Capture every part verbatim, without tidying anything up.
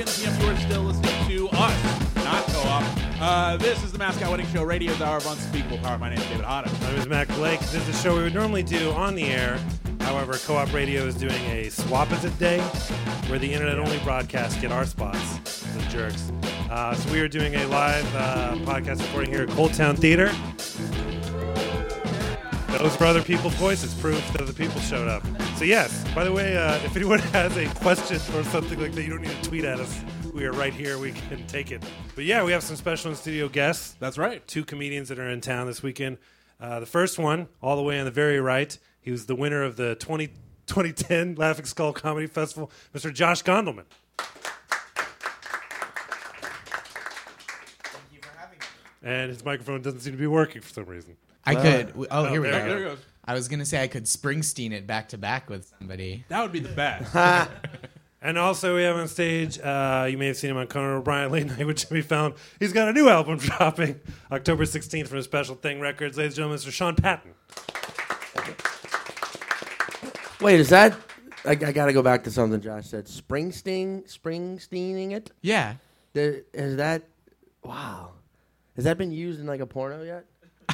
in the P M. You are still listening to us, not Co-op. Uh, this is the Mascot Wedding Show, Radio's Hour of Unspeakable Power. My name is David Hotta. My name is Mac Blake. This is a show we would normally do on the air. However, Co-op Radio is doing a Swap-It Day, where the internet-only broadcasts get our spots, the jerks. Uh, so we are doing a live uh, podcast recording here at Cold Town Theater. Those were other people's voices, proof that other people showed up. So yes, by the way, uh, if anyone has a question or something like that, you don't need to tweet at us. We are right here. We can take it. But yeah, we have some special in-studio guests. That's right. Two comedians that are in town this weekend. Uh, the first one, all the way on the very right, he was the winner of the twenty, twenty ten Laughing Skull Comedy Festival, Mister Josh Gondelman. Thank you for having me. And his microphone doesn't seem to be working for some reason. I Uh, could. Oh, here we there go. There it goes. I was gonna say I could Springsteen it back to back with somebody. That would be the best. And also we have on stage, uh, you may have seen him on Conan O'Brien Late Night with Jimmy Fallon. He's got a new album dropping October sixteenth from Special Thing Records. Ladies and gentlemen, Mister Sean Patton. Wait, is that... I, I got to go back to something Josh said. Springsteen? Springsteening it? Yeah. There, is that... Wow. Has that been used in like a porno yet?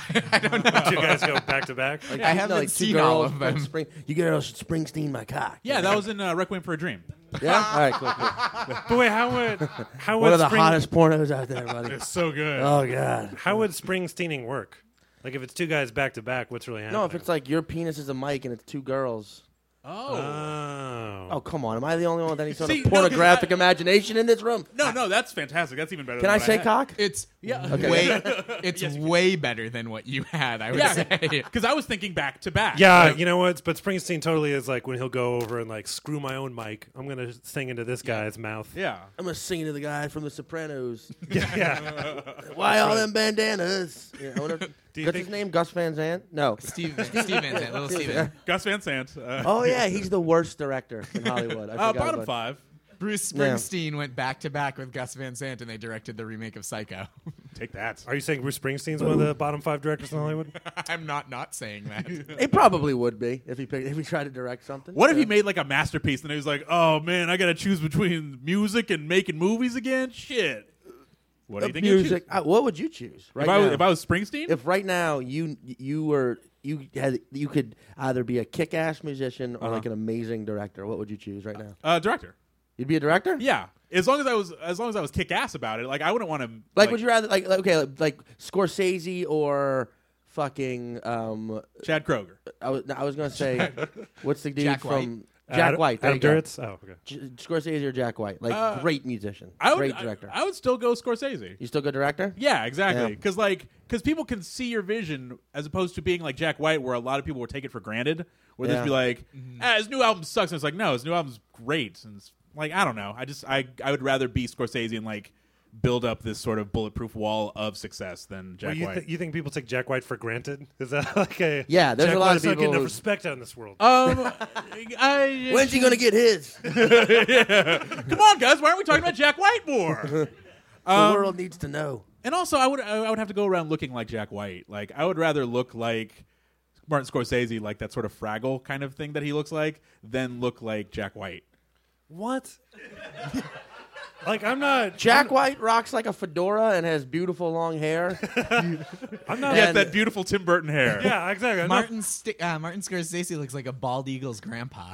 I don't know. Did you guys go back to back? Like, I you know, haven't like two seen girls, all of them. Spring, you girls should Springsteen my cock. Yeah, that was in uh, Requiem for a Dream. Yeah? All right, cool, cool. But wait, how would how would One of the Spring- hottest pornos out there, buddy. It's so good. Oh, God. How would Springsteening work? Like if it's two guys back to back, what's really happening? No, if it's like your penis is a mic and it's two girls. Oh. Oh. Oh, come on. Am I the only one with any sort See, of no, 'cause pornographic I- imagination in this room? No, no, that's fantastic. That's even better Can than I what say had. cock? It's Yeah. Okay. way. It's Yes, you way better than what you had. I would Yeah, say. because I was thinking back to back. Yeah, Like, you know what? But Springsteen totally is like when he'll go over and like screw my own mic. I'm gonna sing into this guy's mouth. Yeah. I'm going to sing to the guy from The Sopranos. yeah. yeah. Why all them bandanas? Yeah, I wonder, Do you what's think- his name? Gus Van Zandt? No. Steve, Steve Van Zandt, little Steven. Gus Van Sant. Uh, Oh, yeah. He's the worst director in Hollywood. I uh, forgot bottom about- five. Bruce Yeah. Springsteen went back to back with Gus Van Sant, and they directed the remake of Psycho. Take that. Are you saying Bruce Springsteen's one of the bottom five directors in Hollywood? I'm not not saying that. It probably would be if he picked, if he tried to direct something. What if he Yeah. made like a masterpiece and he was like, "Oh man, I gotta choose between music and making movies again"? Shit. What do you Uh, think? you'd music? choose? Uh, what would you choose right If I, was, now? if I was Springsteen, if right now you you were you had you could either be a kick-ass musician or Uh-huh. like an amazing director, what would you choose right now? uh, director. You'd be a director? Yeah, as long as I was, as long as I was kick ass about it. Like I wouldn't want to. Like, would you rather like, like okay, like, like Scorsese or fucking um Chad Kroger? I was I was going to say what's the dude Jack from Uh, Jack Adam- White. There Adam you go. Duritz? Oh, okay. J- Scorsese or Jack White? Like Uh, great musician, I would, great I- director. I, would still go Scorsese. you still good director? Yeah, exactly. Yeah. Because like, because people can see your vision as opposed to being like Jack White, where a lot of people would take it for granted. Where they'd Yeah. be like, ah, "His new album sucks," and it's like, "No, his new album's great." And it's like, I don't know. I just, I, I would rather be Scorsese and like build up this sort of bulletproof wall of success than Jack Well, you, White. th- you think people take Jack White for granted? Is that like a Yeah, there's Jack a lot of White's not people getting enough who- respect out in this world? um, I, When's he going to get his? the Come on, guys, why aren't we talking about Jack White more? world needs to know. And also, I would I would have to go around looking like Jack White. Like, I would rather look like Martin Scorsese, like that sort of Fraggle kind of thing that he looks like, than look like Jack White. What? Like I'm not Jack White rocks like a fedora and has beautiful long hair. I'm not. He has And- that beautiful Tim Burton hair. Yeah, exactly. I'm not- Martin St- uh, Martin Scorsese looks like a bald eagle's grandpa.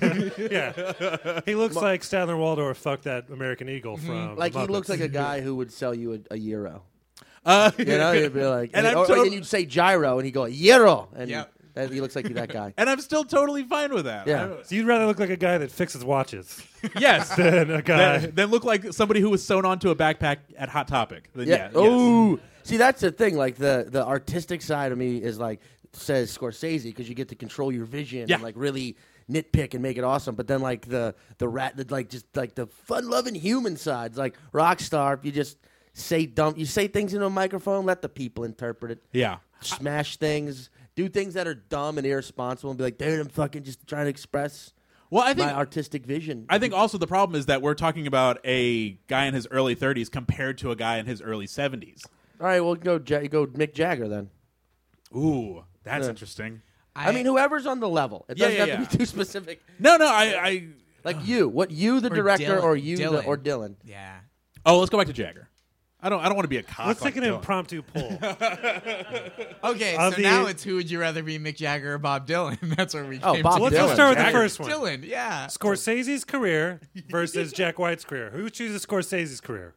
yeah, he looks like Statler Waldorf. Fuck that American Eagle from. Like the he Muppets. looks like a guy who would sell you a, a euro. Uh, You know, you'd be like, And and, I'm or, or tot- then you'd say gyro, and he'd go euro, and Yep. and he looks like that guy. and I'm still totally fine with that. Yeah. So you'd rather look like a guy that fixes watches I- yes. than a guy. then, then look like somebody who was sewn onto a backpack at Hot Topic. Then yeah. Yeah. yes. Oh, see, that's the thing. Like the the artistic side of me is like says Scorsese because you get to control your vision Yeah. and like really nitpick and make it awesome. But then like the the rat, the, like just like the fun loving human sides, like Rockstar, you just say dumb, you say things into a microphone, let the people interpret it. Yeah. Smash things, do things that are dumb and irresponsible, and be like, dude, I'm fucking just trying to express Well, I think my artistic vision. I think also the problem is that we're talking about a guy in his early thirties compared to a guy in his early seventies. All right, well, go Ja- go Mick Jagger then. Ooh, that's Yeah. interesting. I, mean, whoever's on the level. It Yeah, doesn't yeah, have yeah. to be too specific. No, no, I, I Like you, what you the Or director Dylan. or you The, Dylan. or Dylan? Yeah. Oh, let's go back to Jagger. I don't. I don't want to be a cock. Let's like take an Dylan. impromptu poll. Okay, Of so the- now it's who would you rather be, Mick Jagger or Bob Dylan? That's where we Oh, came Bob to. Let's Dylan. just start with Jagger. the first one. Dylan, yeah. Scorsese's career versus Jack White's career. Who chooses Scorsese's career?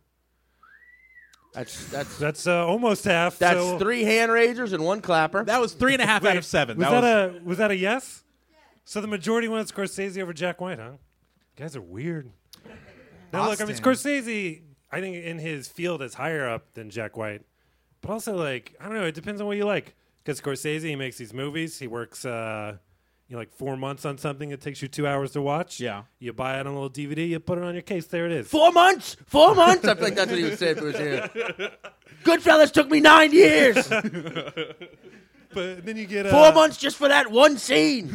That's that's That's uh, almost half. that's so three hand raisers and one clapper. That was three and a half Wait, out of seven. Was that that, was, a was that a yes? So the majority wanted Scorsese over Jack White, huh? You guys are weird. Now look, I mean Austin. Scorsese, I think in his field is higher up than Jack White, but also like I don't know. It depends on what you like. Because Scorsese, he makes these movies. He works, uh, you know, like four months on something. It takes you two hours to watch. Yeah. You buy it on a little D V D. You put it on your case. There it is. Four months. Four months. I feel like that's what he would say if it was here. Goodfellas took me nine years. But then you get uh, Four months just for that one scene.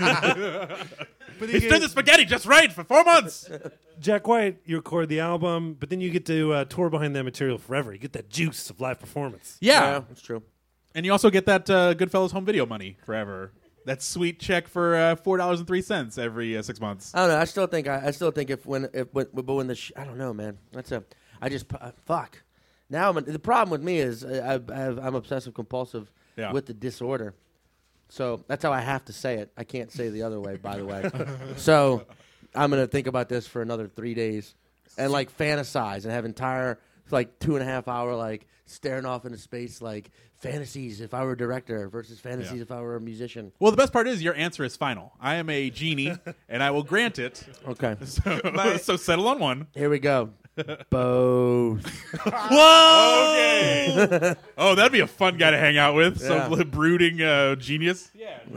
But he you did get the spaghetti just right for four months. Jack White, you record the album, but then you get to uh, tour behind that material forever. You get that juice of live performance. Yeah, that's true. and you also get that uh, Goodfellas home video money forever. That sweet check for uh, four dollars and three cents every uh, six months. I don't know. I still think I, I still think if when if when, but when the sh- I don't know, man. That's a I just uh, fuck. Now I'm, the problem with me is I, I have, I'm obsessive compulsive Yeah. with the disorder. So that's how I have to say it. I can't say the other way, by the way. So I'm gonna think about this for another three days and like fantasize and have entire like two and a half hour like staring off into space like fantasies if I were a director versus fantasies Yeah. if I were a musician. Well, the best part is your answer is final. I am a genie, and I will grant it. Okay, So, so settle on one. here we go. Both. Whoa! Okay. Oh, that'd be a fun guy to hang out with. Yeah. Some brooding uh, genius.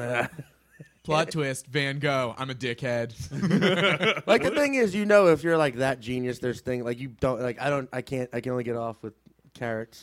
Plot twist, Van Gogh. I'm a dickhead. Like the thing is, you know, if you're like that genius, there's thing like you don't like. I don't. I can't. I can only get off with carrots.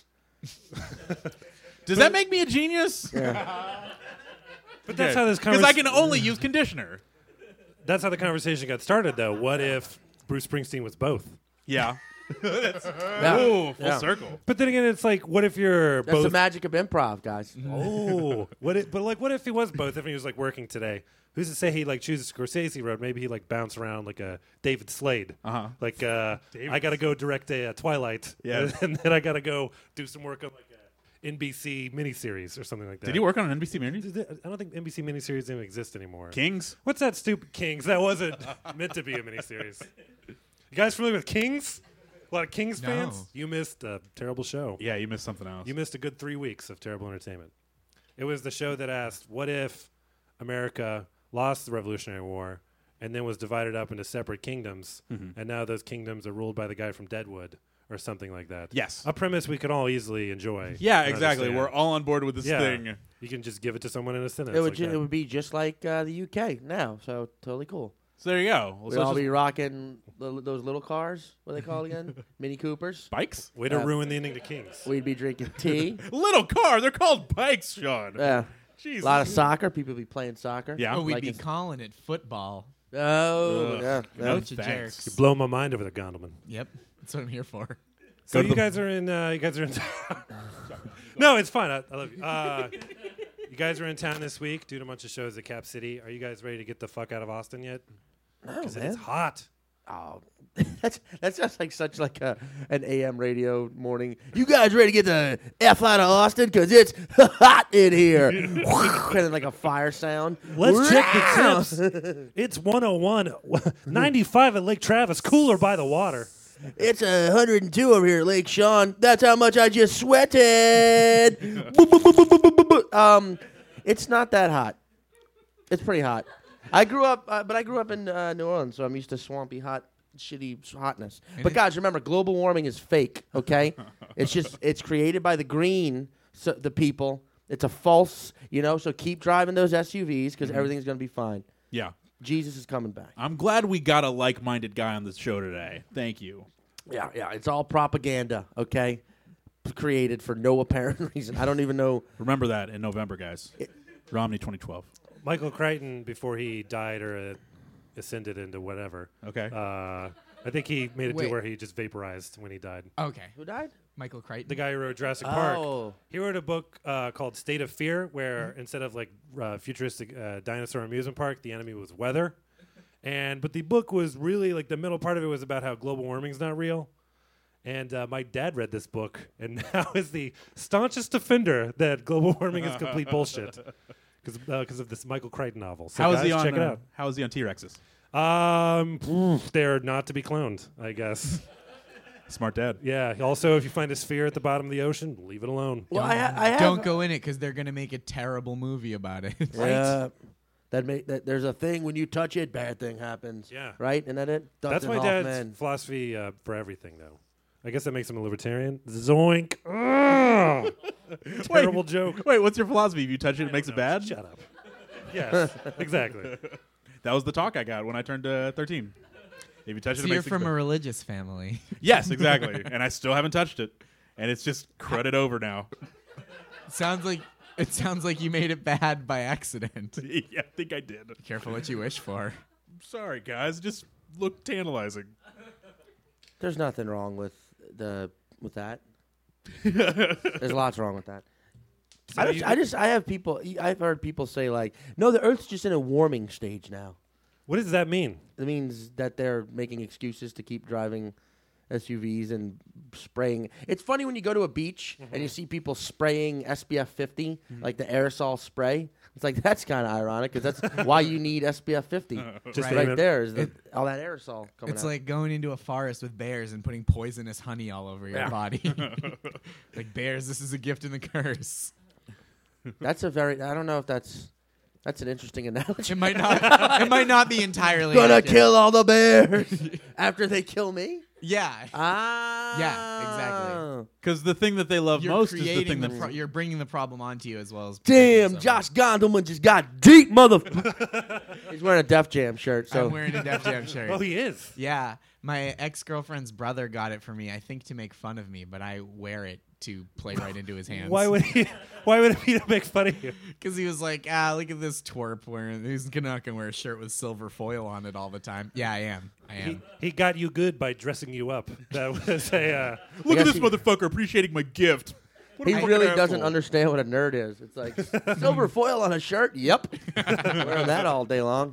Does that make me a genius? Yeah. But that's how this Because conversation. I can only use conditioner. That's how the conversation got started, though. What if Bruce Springsteen was both? Yeah. Yeah. Ooh, full Yeah. circle. But then again, it's like, what if you're That's the both? magic of improv, guys. Oh, what? If, but like, what if he was both? If he was like working today, who's to say he like chooses Scorsese road? Maybe he like bounce around like a David Slade. Uh-huh. Like, uh, I got to go direct a, uh Twilight, Yeah. and then I got to go do some work on like a N B C miniseries or something like that. Did he work on an N B C mini? I don't think N B C miniseries even exist anymore. Kings? What's that stupid Kings? That wasn't meant to be a miniseries. You guys familiar with Kings? A lot of Kings No. fans? You missed a terrible show. Yeah, you missed something else. You missed a good three weeks of terrible entertainment. It was the show that asked, what if America lost the Revolutionary War and then was divided up into separate kingdoms, Mm-hmm. and now those kingdoms are ruled by the guy from Deadwood or something like that? Yes. A premise we could all easily enjoy. Yeah, and exactly. understand. We're all on board with this yeah. thing. You can just give it to someone in a sentence. It would. like ju- that. it would be just like uh, the U K now. So totally cool. So there you go. We'd So it's all just be rocking the, those little cars. What are they called again? Mini Coopers. bikes? Way to Yeah. ruin the ending to Kings. We'd be drinking tea. Little car. They're called bikes, Sean. Yeah. Jesus. A lot of soccer. People be playing soccer. Yeah. Oh, we'd Like be it's- calling it football. Oh, Ugh. yeah. No, yeah. Bunch of thanks. jerks. Blow my mind over the Gondelman. Yep, that's what I'm here for. So Go to you the- guys are in. Uh, you guys are in. No, it's fine. I, I love you. Uh, you guys are in town this week, doing a bunch of shows at Cap City. Are you guys ready to get the fuck out of Austin yet? No, Because Oh, man. it's hot. Oh, that's that's just like such like a an A M radio morning. You guys ready to get the F out of Austin? Because it's hot in here. And then like a fire sound. Let's check the temps. It's one oh one. ninety-five at Lake Travis. Cooler by the water. It's one hundred two over here, Lake Sean. That's how much I just sweated. Boop, boop, boop, boop, boop, boop, boop. Um, it's not that hot. It's pretty hot. I grew up, uh, but I grew up in uh, New Orleans, so I'm used to swampy, hot, shitty hotness. But it- guys, remember, global warming is fake. Okay, it's just it's created by the green, so the people. It's a false, you know. So keep driving those S U Vs because everything's gonna be fine. Yeah. Jesus is coming back. I'm glad we got a like-minded guy on this show today. Thank you. Yeah, yeah. It's all propaganda. Okay, created for no apparent reason. I don't even know. Remember that in November, guys. Romney twenty twelve. Michael Crichton, before he died or uh, ascended into whatever, Okay. uh, I think he made it to Wait. where he just vaporized when he died. Okay, Who died? Michael Crichton. The guy who wrote Jurassic Park. Oh. He wrote a book uh, called State of Fear, where instead of like uh, futuristic uh, dinosaur amusement park, the enemy was weather. And but the book was really like the middle part of it was about how global warming's not real. And uh, my dad read this book and now is the staunchest defender that global warming is complete bullshit because because uh, of this Michael Crichton novel. So How is guys, he on? check it uh, out. How is he on T-Rexes? Um, pff, they're not to be cloned, I guess. Smart dad. Yeah. Also, if you find a sphere at the bottom of the ocean, leave it alone. Well, I, ha- I have. Don't go in it because they're gonna make a terrible movie about it. Yeah. That make that there's a thing when you touch it, bad thing happens. Yeah. Right? Isn't that it? That's Dustin my Hoffman. dad's philosophy uh, for everything, though. I guess that makes him a libertarian. Zoink. Ugh. Terrible Wait. joke. Wait, what's your philosophy? If you touch it, it makes No, it bad? Shut up. Yes, exactly. That was the talk I got when I turned uh, thirteen. If you touch So it, it you're makes from it a bad. religious family. Yes, exactly. And I still haven't touched it. And it's just crudded over now. Sounds like it sounds like you made it bad by accident. Yeah, I think I did. Careful what you wish for. Sorry, guys. Just looked tantalizing. There's nothing wrong with the with that. There's lots wrong with that. So I you- just, I just, I have people. I've heard people say like, "No, the Earth's just in a warming stage now." What does that mean? It means that they're making excuses to keep driving S U Vs and spraying. It's funny when you go to a beach Mm-hmm. and you see people spraying S P F fifty, like the aerosol spray. It's like that's kind of ironic because that's why you need S P F fifty. Just Right. Right aim it- there is the, all that aerosol coming It's out. like going into a forest with bears and putting poisonous honey all over your Yeah. body. Like bears, this is a gift and a curse. That's a very. I don't know if that's. That's an interesting analogy. It might not. It might not be entirely. Gonna accurate. kill all the bears after they kill me. Yeah. Ah. Yeah, exactly. Because the thing that they love You're most is the creating thing the that. pro- you're bringing the problem onto you as well as. Damn, protecting Josh someone. Gondelman just got deep, mother. He's wearing a Def Jam shirt, so I'm wearing a Def Jam shirt. Oh, he is. Yeah, my ex-girlfriend's brother got it for me. I think to make fun of me, but I wear it to play right into his hands. Why would he? Why would it be to make fun of you? Because he was like, ah, look at this twerp wearing. He's not gonna wear a shirt with silver foil on it all the time. Yeah, I am. I He, am. he got you good by dressing you up. That was a. Uh, Look I at guess this he- motherfucker appreciating my gift. What a he fucking really asshole. doesn't understand what a nerd is. It's like silver foil on a shirt. Yep, wearing that all day long.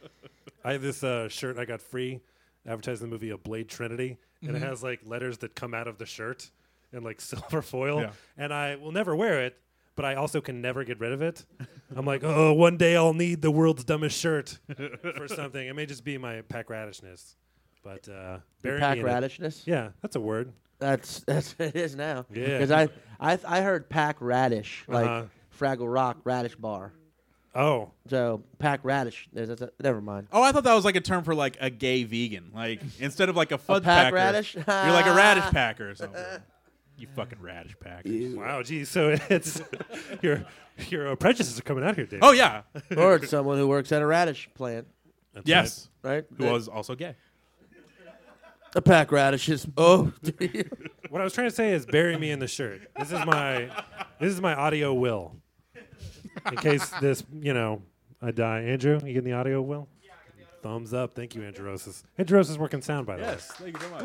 I have this uh, shirt I got free, advertising the movie A Blade Trinity, and Mm-hmm. it has like letters that come out of the shirt in like silver foil, Yeah. and I will never wear it. But I also can never get rid of it. I'm like, oh, one day I'll need the world's dumbest shirt for something. It may just be my pack radishness, but uh, bury Pack me in it. radishness. Yeah, that's a word. That's that's it is now. Yeah. Because I, I I heard pack radish like Uh-huh. Fraggle Rock radish bar. Oh, So pack radish. There's, that's a, never mind. Oh, I thought that was like a term for like a gay vegan. Like instead of like a fudge pack packer, radish? you're like a radish packer or something. You fucking radish packer. wow, geez. So it's your your apprentices are coming out here, Dave. Oh yeah. Or it's someone who works at a radish plant, That's Yes. right? Who was also gay. the pack radishes. Oh, right. What I was trying to say is bury me in the shirt. This is my this is my audio will. In case this, you know, I die. Andrew, you getting the audio will? Yeah, I got the audio. Thumbs up. Thank you, Andrew Rosas. Andrew Rosas working sound, by the way. Yes. Thank you so much.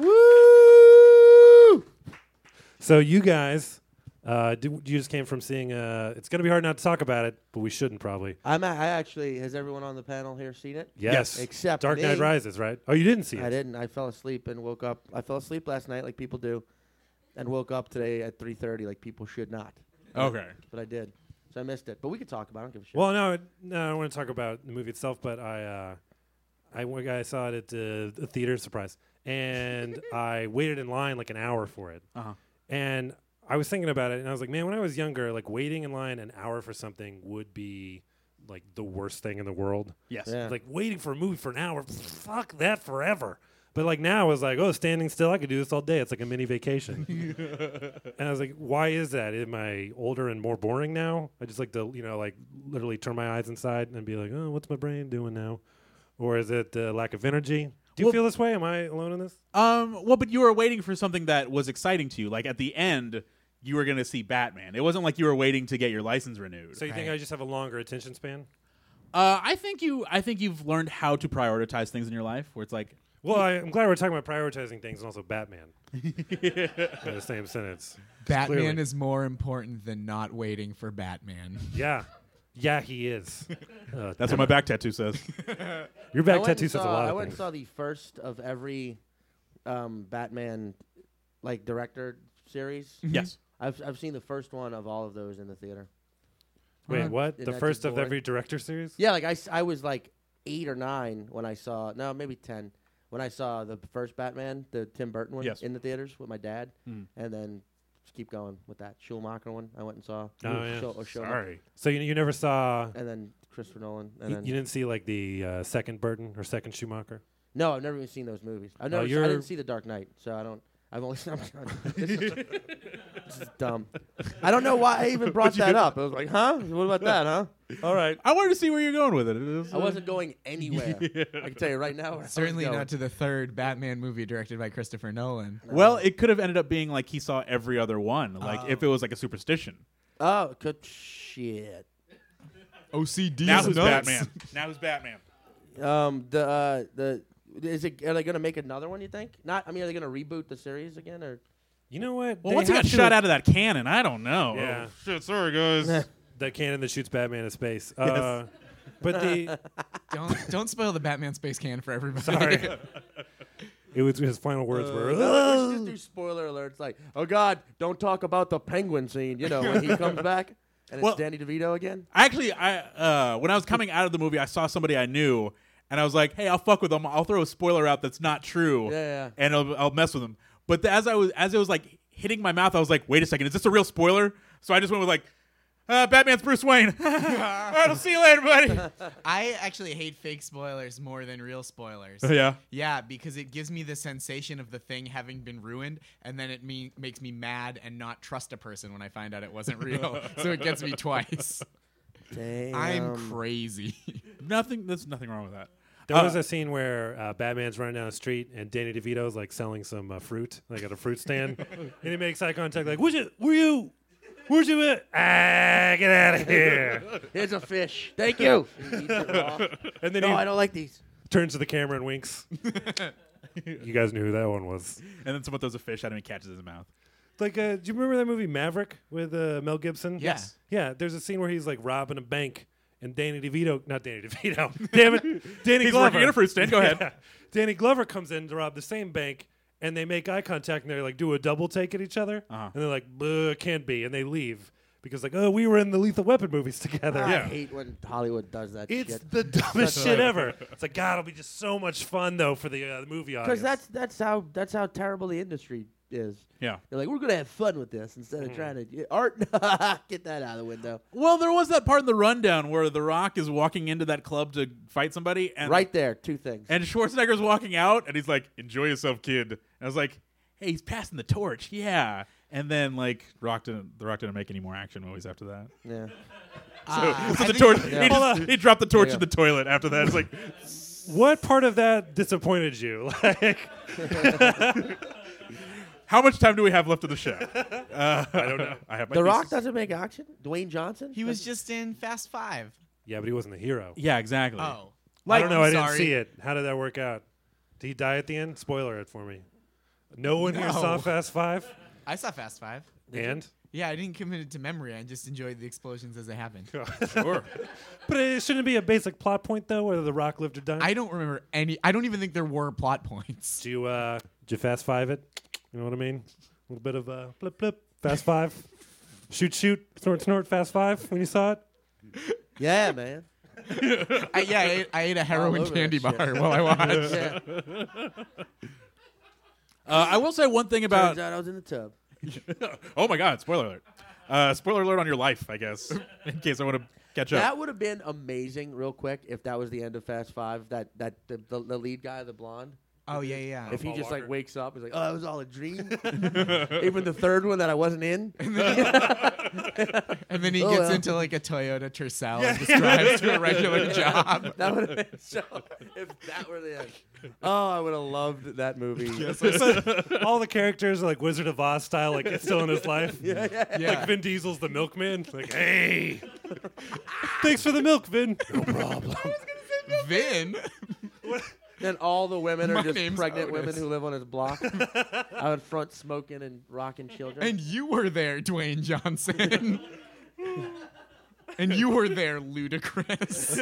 woo! So you guys, uh, do, you just came from seeing. Uh, it's going to be hard not to talk about it, but we shouldn't probably. I'm. A, I actually. Has everyone on the panel here seen it? Yes. Except Dark me. Knight Rises, right? Oh, you didn't see it. I didn't. I fell asleep and woke up. I fell asleep last night, like people do, and woke up today at three thirty, like people should not. Okay. But I did, so I missed it. But we could talk about it. I don't give a shit. Well, no, it- no, I don't want to talk about the movie itself, but I, uh, I, went- I saw it at uh, the theater, surprise, and I waited in line like an hour for it, Uh huh. and I was thinking about it, and I was like, man, when I was younger, like waiting in line an hour for something would be like the worst thing in the world. Yes. Yeah. Like waiting for a movie for an hour, fuck that forever. But like now, I was like, oh, standing still, I could do this all day. It's like a mini vacation. And I was like, why is that? Am I older and more boring now? I just like to, you know, like literally turn my eyes inside and be like, oh, what's my brain doing now? Or is it uh, lack of energy? Do you Well- feel this way? Am I alone in this? Um. Well, but you were waiting for something that was exciting to you. Like at the end, you were going to see Batman. It wasn't like you were waiting to get your license renewed. So you think Right. I just have a longer attention span? Uh, I think you. I think you've learned how to prioritize things in your life. Where it's like, Well, I, I'm glad we're talking about prioritizing things and also Batman in the same sentence. Batman Clearly. is more important than not waiting for Batman. Yeah. Yeah, he is. Uh, That's what my back tattoo says. Your I back went tattoo and says a saw- lot I of went and things. saw the first of every um, Batman like director series. Yes. I've I've seen the first one of all of those in the theater. Wait, Uh, what? and The that's first just of boring. every director series? Yeah, like I, s- I was like eight or nine when I saw no maybe ten when I saw the first Batman, the Tim Burton one, Yes. in the theaters with my dad, Mm. and then just keep going with that Schumacher one. I went and saw. Oh, yeah. Schul- or Schumacher. Sorry. So you, you never saw. And then Christopher Nolan, and You, then you didn't see like the uh, second Burton or second Schumacher? no, I've never even seen those movies. I've Oh, never. I you're- didn't see The Dark Knight, so I don't. I've only. I'm trying- this, is, this is dumb. I don't know why I even brought that up. I was like, huh? What about that, huh? All right. I wanted to see where you're going with it. It was, I uh, wasn't going anywhere. I can tell you right now. where I was Certainly going. not to the third Batman movie directed by Christopher Nolan. Well, it could have ended up being like he saw every other one, like if it was like a superstition. Oh, good shit. O C D. Now who's Batman? Now who's Batman? Um, the uh, the is it? Are they going to make another one? You think? Not. I mean, are they going to reboot the series again, or? You know what? Well, They once he have got to- shot out of that cannon, I don't know. Yeah. Oh, shit, sorry guys. That cannon that shoots Batman in space. Uh, but the Don't don't spoil the Batman space can for everybody. sorry, it was his final words were. Uh, let's just do spoiler alerts. Like, oh God, don't talk about the penguin scene. You know, when he comes back and Well- it's Danny DeVito again. Actually, I uh, when I was coming out of the movie, I saw somebody I knew, and I was like, "Hey, I'll fuck with them. I'll throw a spoiler out that's not true, Yeah, yeah. and I'll, I'll mess with them." But the, as I was as it was like hitting my mouth, I was like, "Wait a second, is this a real spoiler?" So I just went with like, uh, "Batman's Bruce Wayne." All right, I'll see you later, buddy. I actually hate fake spoilers more than real spoilers. yeah. Yeah, because it gives me the sensation of the thing having been ruined, and then it me- makes me mad and not trust a person when I find out it wasn't real. So it gets me twice. Damn. I'm crazy. Nothing. There's nothing wrong with that. There Uh, was a scene where uh, Batman's running down the street and Danny DeVito's like selling some uh, fruit, like at a fruit stand, and he makes eye contact, like, "Where's you? Where you? Where's you at? Ah, get out of here!" Here's a fish. Thank you. He eats it raw. And then No, he I don't like these. turns to the camera and winks. You guys knew who that one was. And then someone throws a fish at him and catches it in his mouth. Like, uh, do you remember that movie Maverick with uh, Mel Gibson? Yes. Yeah, there's a scene where he's like robbing a bank, and Danny DeVito, not Danny DeVito, damn it, Danny He's Glover. working at a fruit stand. Go ahead. Yeah. Danny Glover comes in to rob the same bank, and they make eye contact, and they like do a double take at each other, Uh-huh. and they're like, "Buh, can't be," and they leave because like, oh, we were in the Lethal Weapon movies together. I Yeah. hate when Hollywood does that It's shit. the dumbest Such shit a- ever. It's like, God, it'll be just so much fun though for the uh, the movie audience. Because that's that's how that's how terrible the industry is. Yeah. They're like, we're gonna have fun with this instead Mm-hmm. of trying to yeah, art. Get that out of the window. Well, there was that part in the rundown where The Rock is walking into that club to fight somebody, and Right there, two things. and Schwarzenegger's walking out, and he's like, "Enjoy yourself, kid." And I was like, "Hey, he's passing the torch, yeah." And then like, Rock didn't, The Rock didn't make any more action movies after that. yeah. Uh, So I the think- torch, Yeah. he, Hold just, he dropped the torch Yeah. in the toilet after that. It's like, what part of that disappointed you? Like, how much time do we have left of the show? Uh, I don't know. I have my The Rock thesis. doesn't make action. Dwayne Johnson. He was just in Fast Five. yeah, but he wasn't the hero. Yeah, exactly. Oh. I don't know. I'm I didn't sorry. see it. How did that work out? Did he die at the end? Spoiler it for me. No one here No. saw Fast Five, I saw Fast Five. and Yeah, I didn't commit it to memory. I just enjoyed the explosions as they happened. Sure. but it shouldn't be a basic plot point though, whether the Rock lived or died. I don't remember any. I don't even think there were plot points. Do you uh, did you Fast Five it? You know what I mean? A little bit of uh, blip blip. Fast Five. Shoot shoot. Snort snort. Fast Five. When you saw it. Yeah, man. I, yeah, I ate, I ate a heroin over candy that shit. bar while I watched. Yeah. Uh, I will say one thing about. Turns out I was in the tub. Oh my God! Spoiler alert. Uh, spoiler alert on your life, I guess, in case I want to catch up. That would have been amazing, real quick, if that was the end of Fast Five. That that the, the, the lead guy, the blonde. Oh yeah, yeah. If he Paul just Walker. like wakes up, he's like, "Oh, it was all a dream." Even the third one that I wasn't in. And then he Oh, gets well. into like a Toyota Tercel and just drives to a regular job. That would have been so. If that were the end. Oh, I would have loved that movie. All the characters are like Wizard of Oz style, like it's still in his life. Yeah, yeah. Yeah. Like Vin Diesel's the milkman. Like, hey, thanks for the milk, Vin. No problem. Vin. Then all the women My are just name's pregnant Otis. women who live on his block, out front smoking and rocking children. And you were there, Dwayne Johnson. And you were there, Ludacris.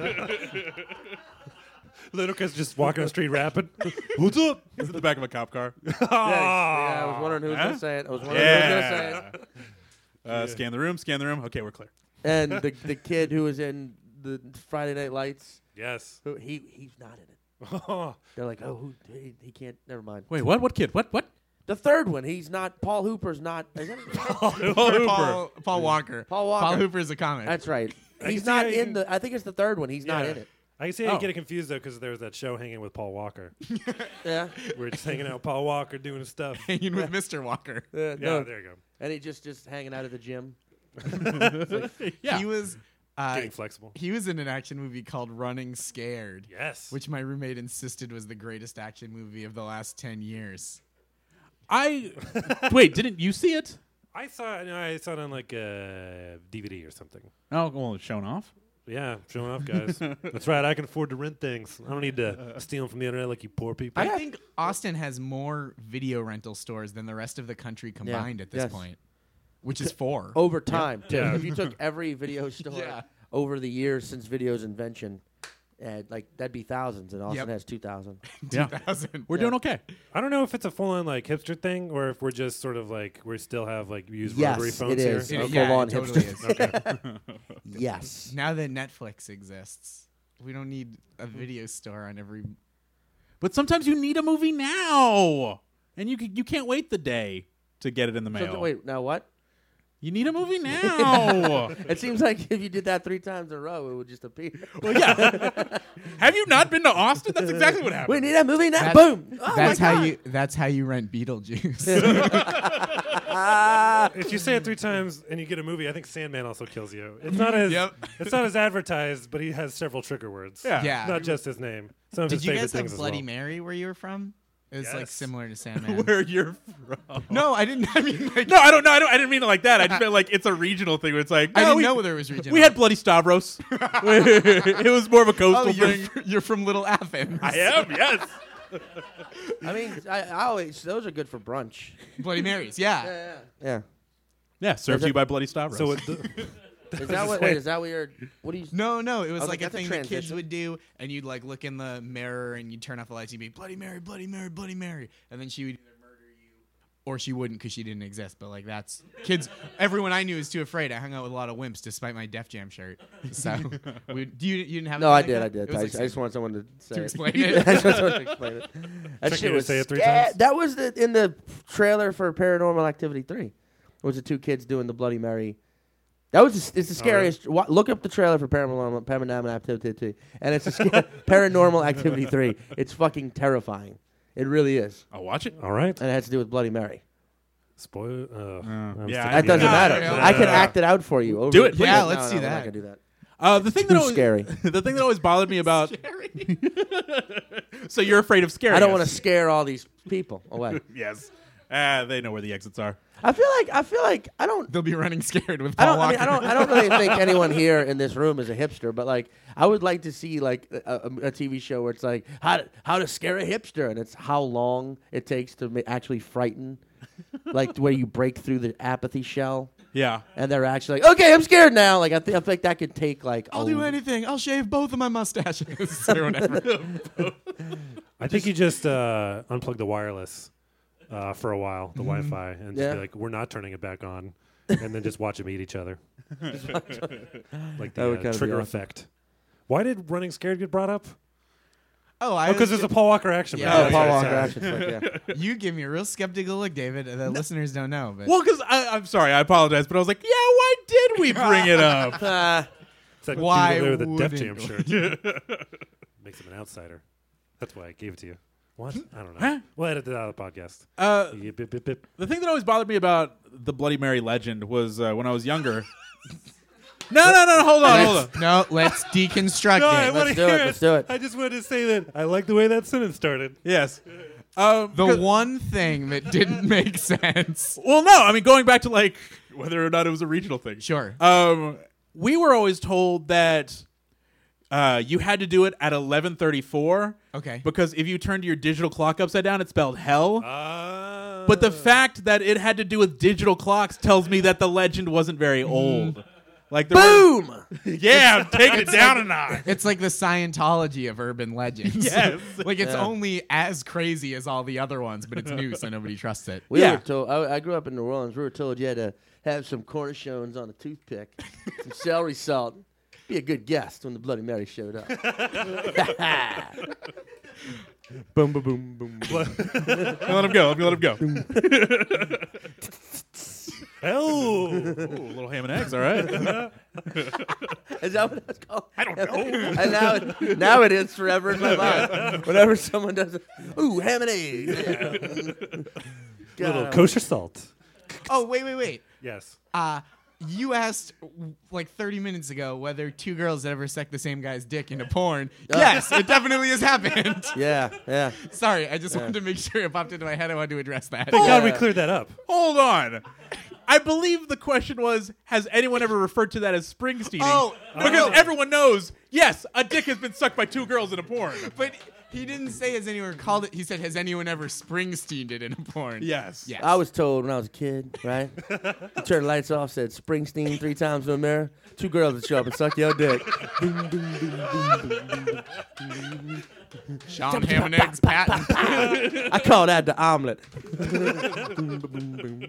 Ludacris just walking on the street rapping. What's up? It's in the back of a cop car. Yeah, yeah, I was wondering who was Huh? gonna say it. I was wondering who was gonna say Yeah. it. Uh, Scan the room. Scan the room. Okay, we're clear. And the the kid who was in the Friday Night Lights, Yes. who he he's not in it. They're like, oh, who, he, he can't. Never mind. Wait, what? What kid? What? What? The third one, he's not. Paul Hooper's not. Is that Paul Hooper. Paul, Paul Walker. Paul Walker. Paul Hooper's a comic. That's right. I He's can see how not you in can- the. I think it's the third one. He's not Yeah. in it. I can see how Oh. you get confused though, because there was that show hanging with Paul Walker. Yeah. We're just hanging out with Paul Walker doing his stuff. Hanging with Mister Walker. Uh, Yeah, no. there you go. And he just just hanging out at the gym. Yeah. He was. Uh, Getting flexible. he was in an action movie called Running Scared, Yes. which my roommate insisted was the greatest action movie of the last ten years. I wait. Didn't you see it? I saw. No, I saw it on like a D V D or something. Oh, well, it's shown off. Yeah, showing off, guys. That's right. I can afford to rent things. I don't need to steal them from the internet like you poor people. I think Austin has more video rental stores than the rest of the country combined at this Yes. point, which is four. Over time, too. Yeah. If you took every video store Yeah. over the years since video's invention, uh, like that'd be thousands, and Austin Yep. has two thousand. Yeah, two thousand. we're Yeah. doing okay. I don't know if it's a full-on like hipster thing or if we're just sort of like we still have like used Yes, rotary it phones is. here. It- Okay. yeah, Full-on it totally hipster. is. Yes. Now that Netflix exists, we don't need a video store on every. But sometimes you need a movie now, and you c- you can't wait the day to get it in the mail. So, wait, now what? You need a movie now. It seems like if you did that three times in a row, it would just appear. Well, yeah. Have you not been to Austin? That's exactly what happened. We need a movie now. That's- Boom. Oh that's my how God. you. That's how you rent Beetlejuice. If you say it three times and you get a movie, I think Sandman also kills you. It's not as Yep. it's not as advertised, but he has several trigger words. Yeah. Yeah. Not just his name. Some of Did his you favorite guys things have as Bloody well. Mary where you were from? It was like Yes. similar to Sandman. Where you're from? No, I didn't. I mean, like, No, I don't know. I, don't, I didn't mean it like that. I just meant like it's a regional thing. Where it's like I no, didn't we, know whether it was regional. we had Bloody Stavros. it was more of a coastal Oh, you're, thing. fr- you're from Little Athens. I am. Yes. I mean, I, I always those are good for brunch. Bloody Marys. Yeah. Yeah. Yeah. Yeah. Served Is to it- you by Bloody Stavros. So it, the, Is that what? Wait, is that what you're? What do you? No, no, it was was like like, a that's a thing that kids transition. would do, and you'd like look in the mirror and you'd turn off the lights. You'd be Bloody Mary, Bloody Mary, Bloody Mary, and then she would either murder you, or she wouldn't because she didn't exist. But like that's kids. Everyone I knew was too afraid. I hung out with a lot of wimps, despite my Def Jam shirt. So, we, do you you didn't have? No, anything I like did. I that? did. It was I, like just, I just want someone to say to it. explain I it. just want someone to explain it. That Trick shit you to was say it three sca- times? That was the, in the trailer for Paranormal Activity three. It was the two kids doing the Bloody Mary. That was the, it's the scariest. wa- Look up the trailer for Paranormal Paranormal Activity two, and it's the sca- Paranormal Activity three. It's fucking terrifying. It really is, I'll watch it. all right. and it has to do with Bloody Mary. Spoiler. Uh, I'm yeah, still- That doesn't Yeah, matter. yeah, I can yeah. act it out for you. Over Do the- it, please. Yeah, No, let's no, do we're not that. gonna do that. Uh, the thing that Too always, scary. the thing that always bothered me about. So you're afraid of scary. I don't us. want to scare all these people away. Yes. Ah, they know where the exits are. I feel like I feel like I don't They'll be running scared with I Paul don't. I Walker. mean, I don't. I don't really think anyone here in this room is a hipster, but like, I would like to see like a, a, a T V show where it's like how to, how to scare a hipster, and it's how long it takes to ma- actually frighten, like where you break through the apathy shell, Yeah. and they're actually like, okay, I'm scared now. Like I, th- I think that could take like. I'll a do anything. I'll shave both of my mustaches. or whatever. I think you just uh, unplug the wireless uh, for a while, the Wi-Fi, and just Yeah. be like, "We're not turning it back on," and then just watch them eat each other, like That the would uh, kinda be trigger awesome. effect. Why did Running Scared get brought up? Oh, I Oh, because was there's a Paul Walker action. Yeah, movie. Oh, that's Paul right, Walker sorry. action flick, yeah. You give me a real skeptical look, David. and The listeners don't know, but Well, because I'm sorry, I apologize, but I was like, yeah, why did we bring it up? Ah, It's like Why dude over there with the Def Jam wouldn't shirt. Makes him an outsider. That's why I gave it to you. What? I don't know. Huh? We'll edit it out of the podcast. Uh, Yip, yip, yip, yip. the thing that always bothered me about the Bloody Mary legend was uh, when I was younger. no, no, no, hold on, hold on. let's, no, let's deconstruct No, I it. want let's to do hear it, let's do it. I just wanted to say that I like the way that sentence started. Yes. Um, The because- one thing that didn't make sense. well, no, I mean going back to like whether or not it was a regional thing. Sure. Um, we were always told that uh, you had to do it at eleven thirty-four. Okay. Because if you turned your digital clock upside down, it spelled hell. Uh, But the fact that it had to do with digital clocks tells me that the legend wasn't very old. Like there were- Boom! yeah, I'm taking it down a notch. It's like the Scientology of urban legends. Yes. Like it's Yeah. only as crazy as all the other ones, but it's new, so nobody trusts it. We Yeah. were told. I, I grew up in New Orleans. We were told you had to have some cornichons on a toothpick, some celery salt. Be a good guest when the Bloody Mary showed up. Boom, boom, boom, boom. boom. Let him go. Let me let him go. Oh, Ooh, a little ham and eggs. All right. Is that what that's called? I don't know. And now, it, now it is forever in my mind. Whenever someone does it, ooh, ham and eggs. Yeah. little God, kosher salt. Oh, wait, wait, wait. Yes. Uh, you asked w- like thirty minutes ago whether two girls ever sucked the same guy's dick into porn. Yes, it definitely has happened. Yeah, yeah. Sorry, I just wanted to make sure it popped into my head. I wanted to address that. Thank God we Yeah. cleared that up. Hold on. I believe the question was, has anyone ever referred to that as Springsteening? Oh, because no. everyone knows, yes, a dick has been sucked by two girls in a porn. But he didn't say has anyone called it. He said, has anyone ever Springsteened it in a porn? Yes. Yes. I was told when I was a kid, right? You turn the lights off, said Springsteen three times in the mirror. Two girls would show up and suck your dick. Boom, boom, boom, boom, boom, boom. Sean Ham and Eggs Patton. I call that the omelet. Boom, boom, boom, boom.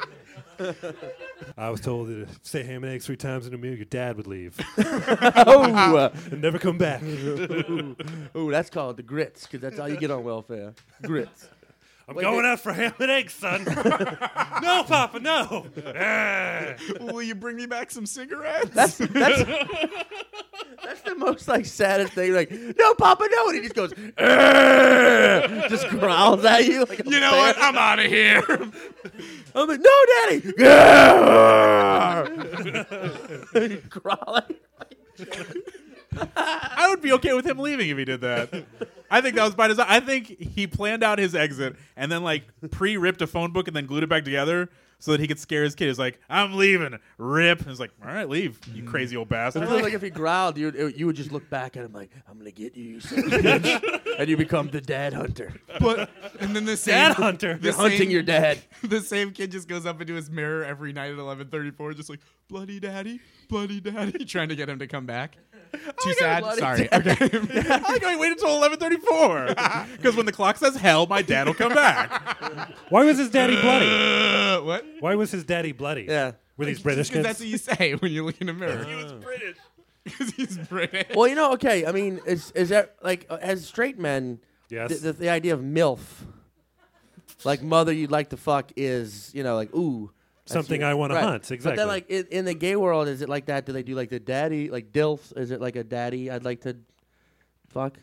I was told that if say ham and eggs three times in a meal, your dad would leave Oh, uh, and never come back. ooh, that's called the grits, because that's all you get on welfare. Grits. I'm Wait, going they- out for ham and eggs, son. No, Papa, no. Ah. Will you bring me back some cigarettes? That's that's that's the most like saddest thing. Like, no, Papa, no, and he just goes, "Arr!" just growls at you. Like a you know bear. what? I'm out of here. I'm like, no, Daddy. Arr! Growling. I would be okay with him leaving if he did that. I think that was by design. I think he planned out his exit and then like pre-ripped a phone book and then glued it back together so that he could scare his kid. He's like, I'm leaving. Rip. And he's like, all right, leave, you crazy old bastard. It feels like if he growled, you would, you would just look back at him like, I'm gonna get you, you son of a bitch. And you become the dad hunter. But and then the same Dad hunter. the You're hunting same- your dad. The same kid just goes up into his mirror every night at eleven thirty-four, just like bloody daddy, bloody daddy, trying to get him to come back. Too sad. bloody Sorry. Okay. I like how he waited until eleven thirty-four because when the clock says hell, my dad will come back. Why was his daddy bloody? Uh, what? Why was his daddy bloody? Yeah. Were these British Because kids? that's what you say when you look in a mirror. He was British. Because he's British. Well, you know, okay. I mean, is is that like uh, as straight men? Yes. The, the, the idea of MILF, like mother you'd like to fuck, is you know like ooh. that's Something you. I wanna Right. hunt, But exactly. then like in, in the gay world, is it like that? Do they do like the daddy like DILFs? Is it like a daddy I'd like to fuck?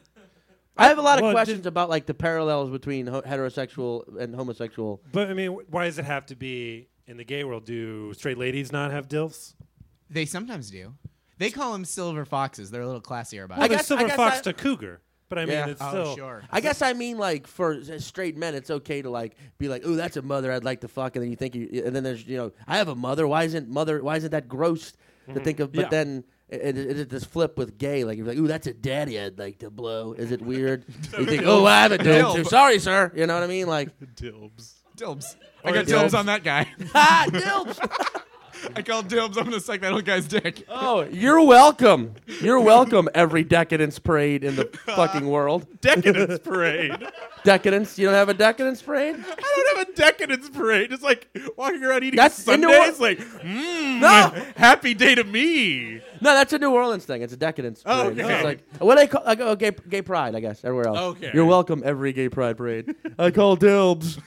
I have a lot of Well, questions did- about like the parallels between ho- heterosexual and homosexual. But I mean, wh- why does it have to be in the gay world? Do straight ladies not have dilfs? They sometimes do. They call them silver foxes. They're a little classier about Well, it. there's guess- I silver guess fox I- to cougar, but I mean, Yeah. it's Oh, still. sure. I guess I mean like for s- straight men, it's okay to like be like, "Ooh, that's a mother I'd like to fuck," and then you think you, and then there's you know, I have a mother. Why isn't mother? Why isn't that gross to think of? But Yeah. then it, it, it is this flip with gay, like you're like, "Ooh, that's a daddy I'd like to blow." Is it weird? You think, "Oh, I have a dilf too." Dilf. Sorry, sir. You know what I mean? Like, Dilbs. Dilbs. Or I got dilbs. Dilbs on that guy. ah, dilfs. I called Dilbs. I'm going to suck that old guy's dick. Oh, you're welcome. You're welcome. Every decadence parade in the fucking world. Decadence parade. Decadence. You don't have a decadence parade? I don't have a decadence parade. It's like walking around eating That's in New Sundays. Or- Like, mmm, No. happy day to me. No, that's a New Orleans thing. It's a decadence Oh, parade. okay. It's like what do they call like oh, gay gay pride, I guess, everywhere else. Okay. You're welcome every gay pride parade. I call Dilbs.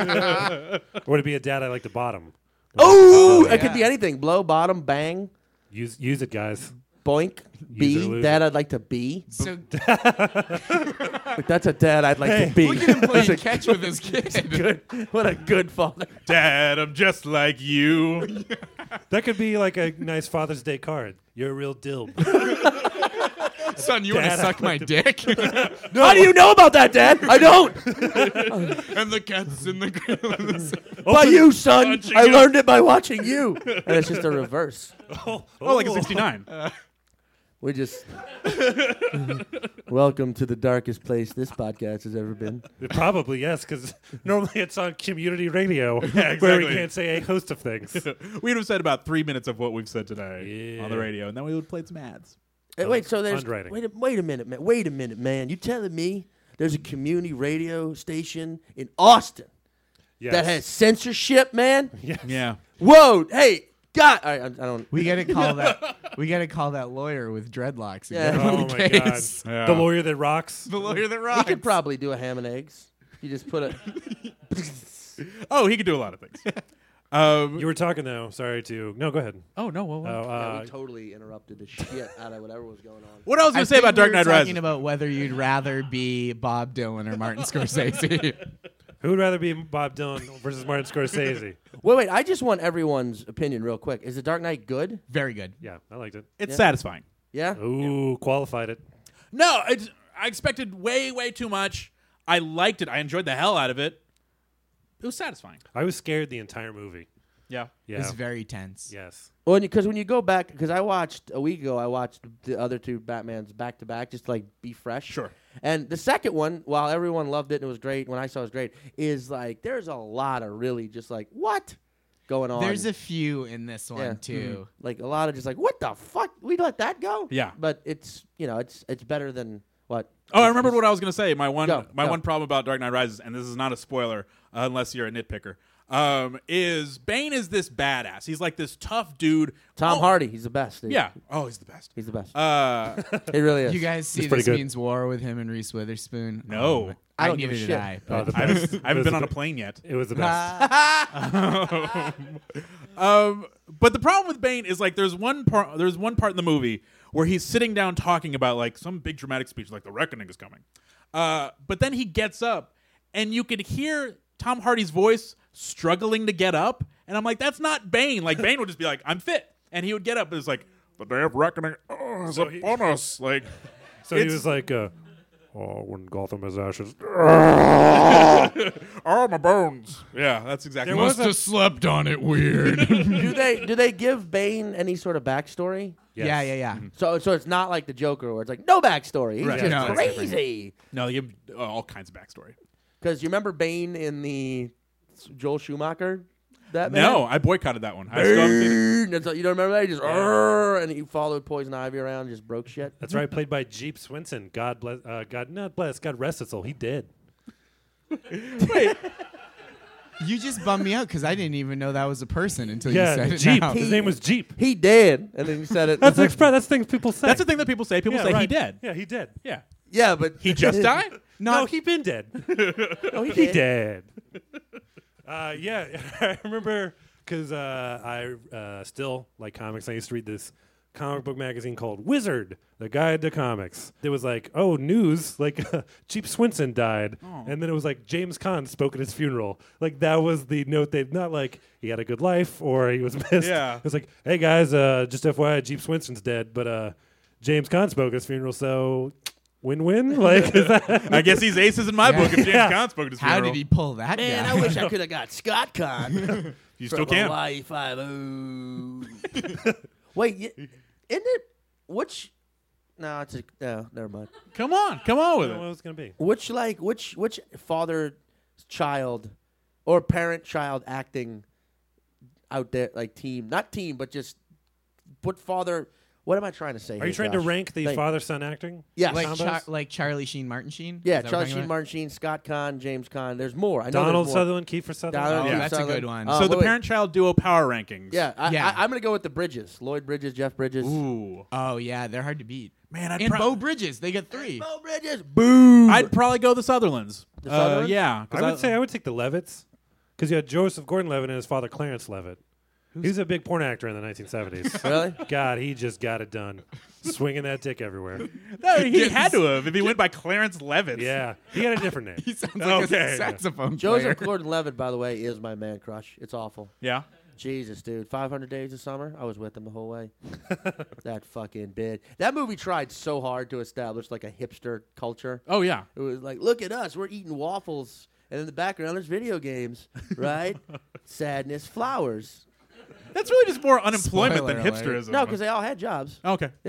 Or to be a dad, I like the bottom. Oh, yeah. it could be anything. Blow, bottom, bang, Use use it, guys. boink, Use it or be. lose Dad, it. I'd like to be. So Like, that's a dad I'd like Hey, to be. look at him That's playing a catch with his kid. good. What a good father. Dad, I'm just like you. That could be like a nice Father's Day card. You're a real dilb. Son, you want to Dad, suck my dick? How do you know about that, Dad? I don't. And the cat's in the grill. By you, son. Watching I you. learned it by watching you. And it's just a reverse. oh, Oh, like a sixty-nine. We just welcome to the darkest place this podcast has ever been. Probably, yes, because normally it's on community radio Yeah, where we exactly. can't say a host of things. We'd have said about three minutes of what we've said today Yeah. on the radio, and then we would play some ads. Hey, wait, so there's Underwriting. wait a, wait a minute, man. Wait a minute, man. You telling me there's a community radio station in Austin Yes. that has censorship, man? Yeah. Whoa, hey, God, I, I don't. We gotta call that. We gotta call that lawyer with dreadlocks. And Yeah. get him on Oh the my god. case. Yeah. The lawyer that rocks. The lawyer that He rocks. could probably do a ham and eggs. You just put a. Oh, he could do a lot of things. Um, You were talking though. Sorry to. No, go ahead. oh no! What, Oh, what? Yeah, uh, we totally interrupted the shit out of whatever was going on. what I was I going to say think about Dark we were Knight talking Rises? about whether you'd rather be Bob Dylan or Martin Scorsese. who would rather be Bob Dylan versus Martin Scorsese? Wait, wait. I just want everyone's opinion real quick. Is The Dark Knight good? Very good. Yeah, I liked it. it's Yeah. satisfying. Yeah. Ooh, qualified it. No, it's, I expected way, way too much. I liked it. I enjoyed the hell out of it. It was satisfying. I was scared the entire movie. Yeah. Yeah. It's very tense. Yes. Well, because when you go back, because I watched a week ago, I watched the other two Batmans back to back, just to like be fresh. Sure. And the second one, while everyone loved it and it was great, when I saw it was great, is like there's a lot of really just like what going on. There's a few in this one Yeah. too. like a lot of just like what the fuck we let that go. Yeah. But it's you know it's it's better than what. Oh, I remembered what I was going to say. My one, Go, my go. one problem about Dark Knight Rises, and this is not a spoiler uh, unless you're a nitpicker, um, is Bane is this badass. He's like this tough dude. Tom Oh, Hardy, he's the best. Dude. Yeah. Oh, he's the best. he's the best. Uh, it really is. You guys see pretty This good. Means War with him and Reese Witherspoon? No. Um, I I don't neither give a did shit. I. Oh, But the I best. haven't, I haven't It was been the on a be- plane yet. It was the best. um, but the problem with Bane is like there's one part there's one part in the movie where he's sitting down talking about like some big dramatic speech like the reckoning is coming. Uh, but then he gets up and you could hear Tom Hardy's voice struggling to get up, and I'm like, that's not Bane. Like Bane would just be like, I'm fit, and he would get up, and it's like the day of reckoning oh, is So he- upon us. Like, So he It's- was like, uh, "Oh, when Gotham is ashes." oh my bones. Yeah, that's exactly. There what was a- have slept on it weird. do they do they give Bane any sort of backstory? Yes. Yeah, yeah, yeah. So so it's not like the Joker where it's like no backstory. He's Right. just No, it's crazy. No, they give uh, all kinds of backstory. Because you remember Bane in the Joel Schumacher? Batman? No, I boycotted that one. I still haven't seen it. Bane. That's all- you don't remember that? He just "Arr," and he followed Poison Ivy around and just broke shit. That's right. Played by Jeep Swinson. God bless. Uh, God not bless. God rest his soul. He did. Wait, You just bummed me out because I didn't even know that was a person until Yeah, you said it Jeep. now. His name was Jeep. He did, and then he said it. That's express. That's things people say. that's the thing that people say. People Yeah, say he right. did. Yeah, he did. Yeah, yeah, but he just died. No, he been dead. No, he He did. did. uh, yeah, I remember because uh, I uh, still like comics. I used to read this comic book magazine called Wizard, the Guide to Comics. It was like, oh, news, like Jeep Swinson died. And then it was like James Caan spoke at his funeral. Like that was the note they not like he had a good life or he was missed. Yeah. It was like, hey guys, uh, just F Y I, Jeep Swinson's dead, but uh, James Caan spoke at his funeral, so win-win? Like, is that... I guess he's aces in my Yeah. book. If James Yeah. Caan spoke at his How funeral. did he pull that Man, guy? I wish I could have got Scott Conn. You still from can. Hawaii Five-O. Wait, y- isn't it which? No, it's a, no. Never mind. Come on, come on with what it. was going to be? Which like which which father child or parent child acting out there like team not team but just put father. What am I trying to say? Are here, you trying to Josh? rank the Thank- father-son acting? Yes. like, combos? Char- like Charlie Sheen, Martin Sheen? yeah, Is that what Charlie we're Sheen, talking Martin Sheen, Scott Conn, James Conn. There's more. I know Donald there's more. Sutherland, Kiefer Sutherland? Donald Oh, Lee that's a Sutherland. good one. Uh, So the wait, wait. parent-child duo power rankings. Yeah, I, Yeah. I, I'm gonna go with the Bridges. Lloyd Bridges, Jeff Bridges. Ooh, Oh, yeah, they're hard to beat. man, I'd And pro- Bo Bridges, they get three. Bo Bridges. Boom. I'd probably go the Sutherlands. The Uh, Sutherlands? yeah, 'cause I would say I would take the Levitts because you had Joseph Gordon-Levitt and his father Clarence Levitt. He was a big porn actor in the nineteen seventies. Really? God, he just got it done, swinging that dick everywhere. no, he had to have if he went by Clarence Levitt. Yeah, he had a different name. He sounds like Okay. a saxophone player. Joseph Gordon-Levitt, by the way, is my man crush. It's awful. yeah. Jesus, dude. five hundred Days of Summer. I was with him the whole way. That fucking bit. That movie tried so hard to establish like a hipster culture. Oh yeah. It was like, look at us. We're eating waffles. And in the background, there's video games, right? Sadness, flowers. That's really just more unemployment Spoiler than alert. hipsterism. No, because they all had jobs. okay. Yeah.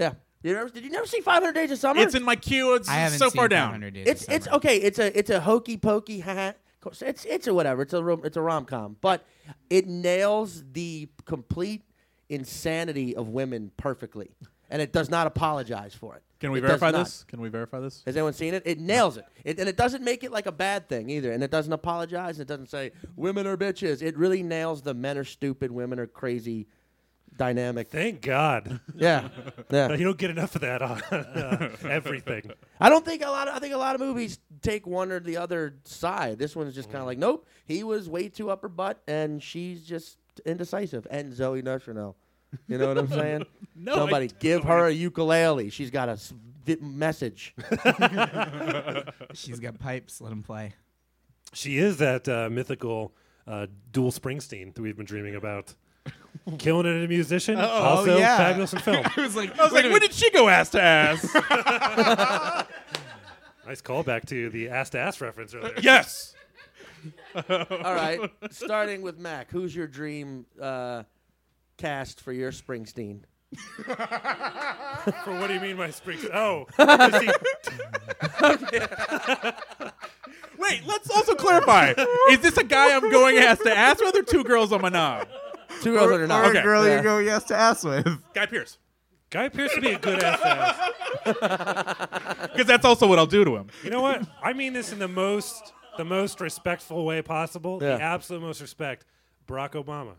You never, did you never see five hundred Days of Summer? It's in my queue. It's I haven't so seen far down. five hundred Days It's of it's Summer. okay. It's a it's a hokey pokey hat. It's it's a whatever. It's a rom- it's a rom com, but it nails the complete insanity of women perfectly, and it does not apologize for it. Can we It does verify not. this? Can we verify this? Has anyone seen it? It nails it. it, and it doesn't make it like a bad thing either. And it doesn't apologize. It doesn't say women are bitches. It really nails the men are stupid, women are crazy dynamic. Thank God. Yeah, yeah. You don't get enough of that on uh, everything. I don't think a lot. Of, I think a lot of movies take one or the other side. This one's just kind of like, nope, he was way too upper butt, and she's just indecisive. And Zoe Deschanel, you know what I'm saying? No, Somebody I- give her a ukulele. She's got a s- vi- message. She's got pipes. Let him play. She is that uh, mythical uh, dual Springsteen that we've been dreaming about. Killing it as a musician, also yeah. fabulous in film. I was like, I was like, when did she go ass to ass? Nice callback to the ass to ass reference earlier. Yes. All right, starting with Mac. Who's your dream uh, cast for your Springsteen? For what do you mean by Springsteen? Oh, is he- Wait, let's also clarify. Is this a guy I'm going ass to ass with or two girls on my knob? Two girls under nine. Okay. a girl Yeah. you go yes to ass with. Guy Pearce. Guy Pearce would be a good ass to ass. Because that's also what I'll do to him. You know what? I mean this in the most the most respectful way possible. Yeah. The absolute most respect. Barack Obama.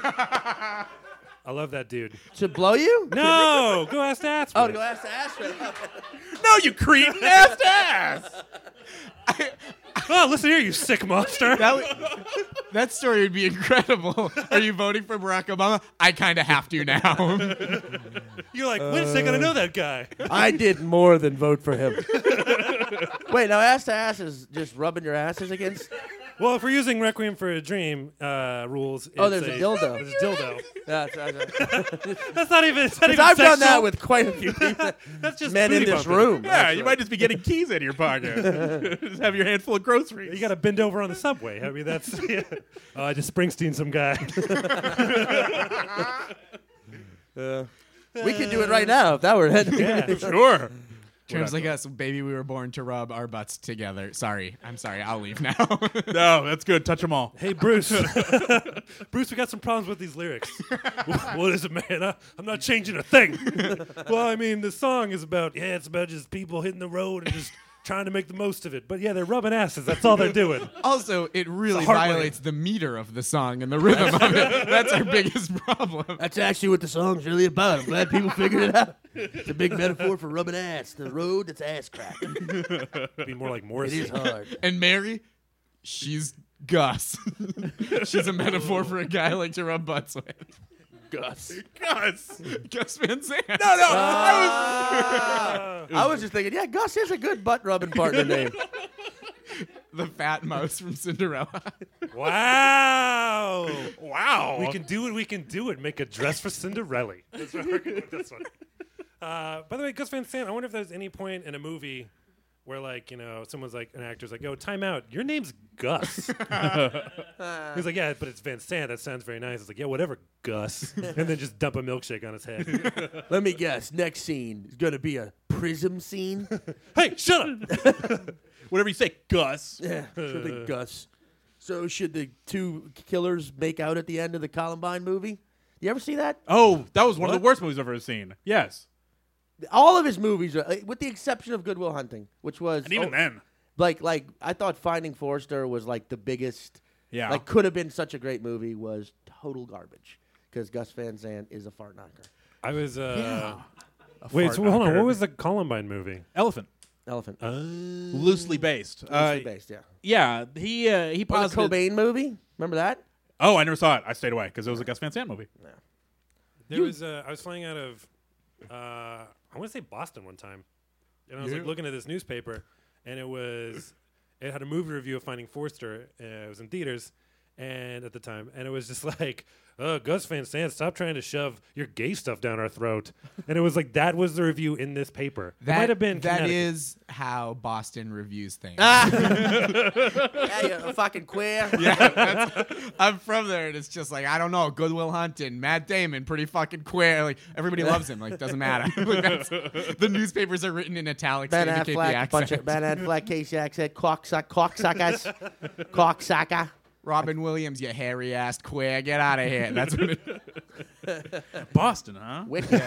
I love that dude. To blow you? No, go ass to ass. Oh, with to go it. ass to ass with. No, you cretin. Ass to ass. Oh, listen here, you sick monster. That, would, that story would be incredible. Are you voting for Barack Obama? I kind of have to now. You're like, when is they gonna know that guy? I did more than vote for him. Wait, now ass to ass is just rubbing your asses against. Well, if we're using Requiem for a Dream uh, rules, Oh, it's there's a dildo. There's a dildo. Yeah, it's- it's- That's not even. It's not even I've done that sexual. with quite a few people. That's just men in booty this bumping. room. Yeah, actually. you might just be getting keys in your pocket. Just have your hand full of groceries. You got to bend over on the subway. I mean, that's. Yeah. Oh, I just Springsteen some guy. Uh, we could do it right now if that were it. Yeah. Sure. Terms like us, baby, we were born to rub our butts together. Sorry, I'm sorry. I'll leave now. No, that's good. Touch them all. Hey, Bruce. Bruce, we got some problems with these lyrics. What is it, man? I, I'm not changing a thing. Well, I mean, the song is about, yeah, it's about just people hitting the road and just trying to make the most of it. But yeah, they're rubbing asses. That's all they're doing. Also, it really It's a heart violates the meter of the song and the rhythm of it. That's our biggest problem. That's actually what the song's really about. I'm glad people figured it out. It's a big metaphor for rubbing ass. The road that's ass crack. It'd be more like It Morrissey. is hard. And Mary, she's Gus. She's a metaphor for a guy I like to rub butts with. Gus. Gus. Gus Van Sant. No, no. Ah. I was just thinking, yeah, Gus is a good butt rubbing partner name. The fat mouse from Cinderella. Wow. Wow. We can do it. We can do it. Make a dress for Cinderella. That's what we're gonna do with this one. Uh, by the way, Gus Van Sant, I wonder if there's any point in a movie where, like, you know, someone's like, an actor's like, yo, time out. Your name's Gus. He's like, yeah, but it's Van Sant. That sounds very nice. It's like, yeah, whatever, Gus. And then just dump a milkshake on his head. Let me guess. Next scene is going to be a prism scene. Hey, shut up. Whatever you say, Gus. Yeah, should the Gus. So should the two killers make out at the end of the Columbine movie? You ever see that? Oh, that was one of What? the worst movies I've ever seen. Yes. All of his movies, are, like, with the exception of Good Will Hunting, which was And even oh, then. like like I thought Finding Forrester was like the biggest. Yeah. Like could have been such a great movie, was total garbage because Gus Van Sant is a fart knocker. I was, uh. A Wait, fart so hold on. knocker. What was the Columbine movie? Elephant. Elephant. Uh, Loosely based. Loosely Uh, based, yeah. yeah. He uh, he Or the posited. Cobain movie. Remember that? Oh, I never saw it. I stayed away because it was a Gus Van Sant movie. There was uh, I was flying out of uh, I want to say Boston one time, and I was like Yeah. looking at this newspaper, and it was it had a movie review of Finding Forrester. Uh, it was in theaters, and at the time, and it was just like, oh, Gus Van Sant, stop trying to shove your gay stuff down our throat. And it was like, that was the review in this paper. That, it might have been that Connecticut. is how Boston reviews things. Ah! Yeah, you're a fucking queer. Yeah, that's, I'm from there, and it's just like, I don't know, Goodwill Hunting, Matt Damon, pretty fucking queer. Like everybody loves him. Like doesn't matter. Like, that's, the newspapers are written in italics Ben to indicate the Affleck, accent. bunch of Ben Affleck, Casey accent, cocksuck, cocksuckers, cocksucker. Robin Williams, you hairy ass queer, get out of here. That's what it Boston, huh? Wicked.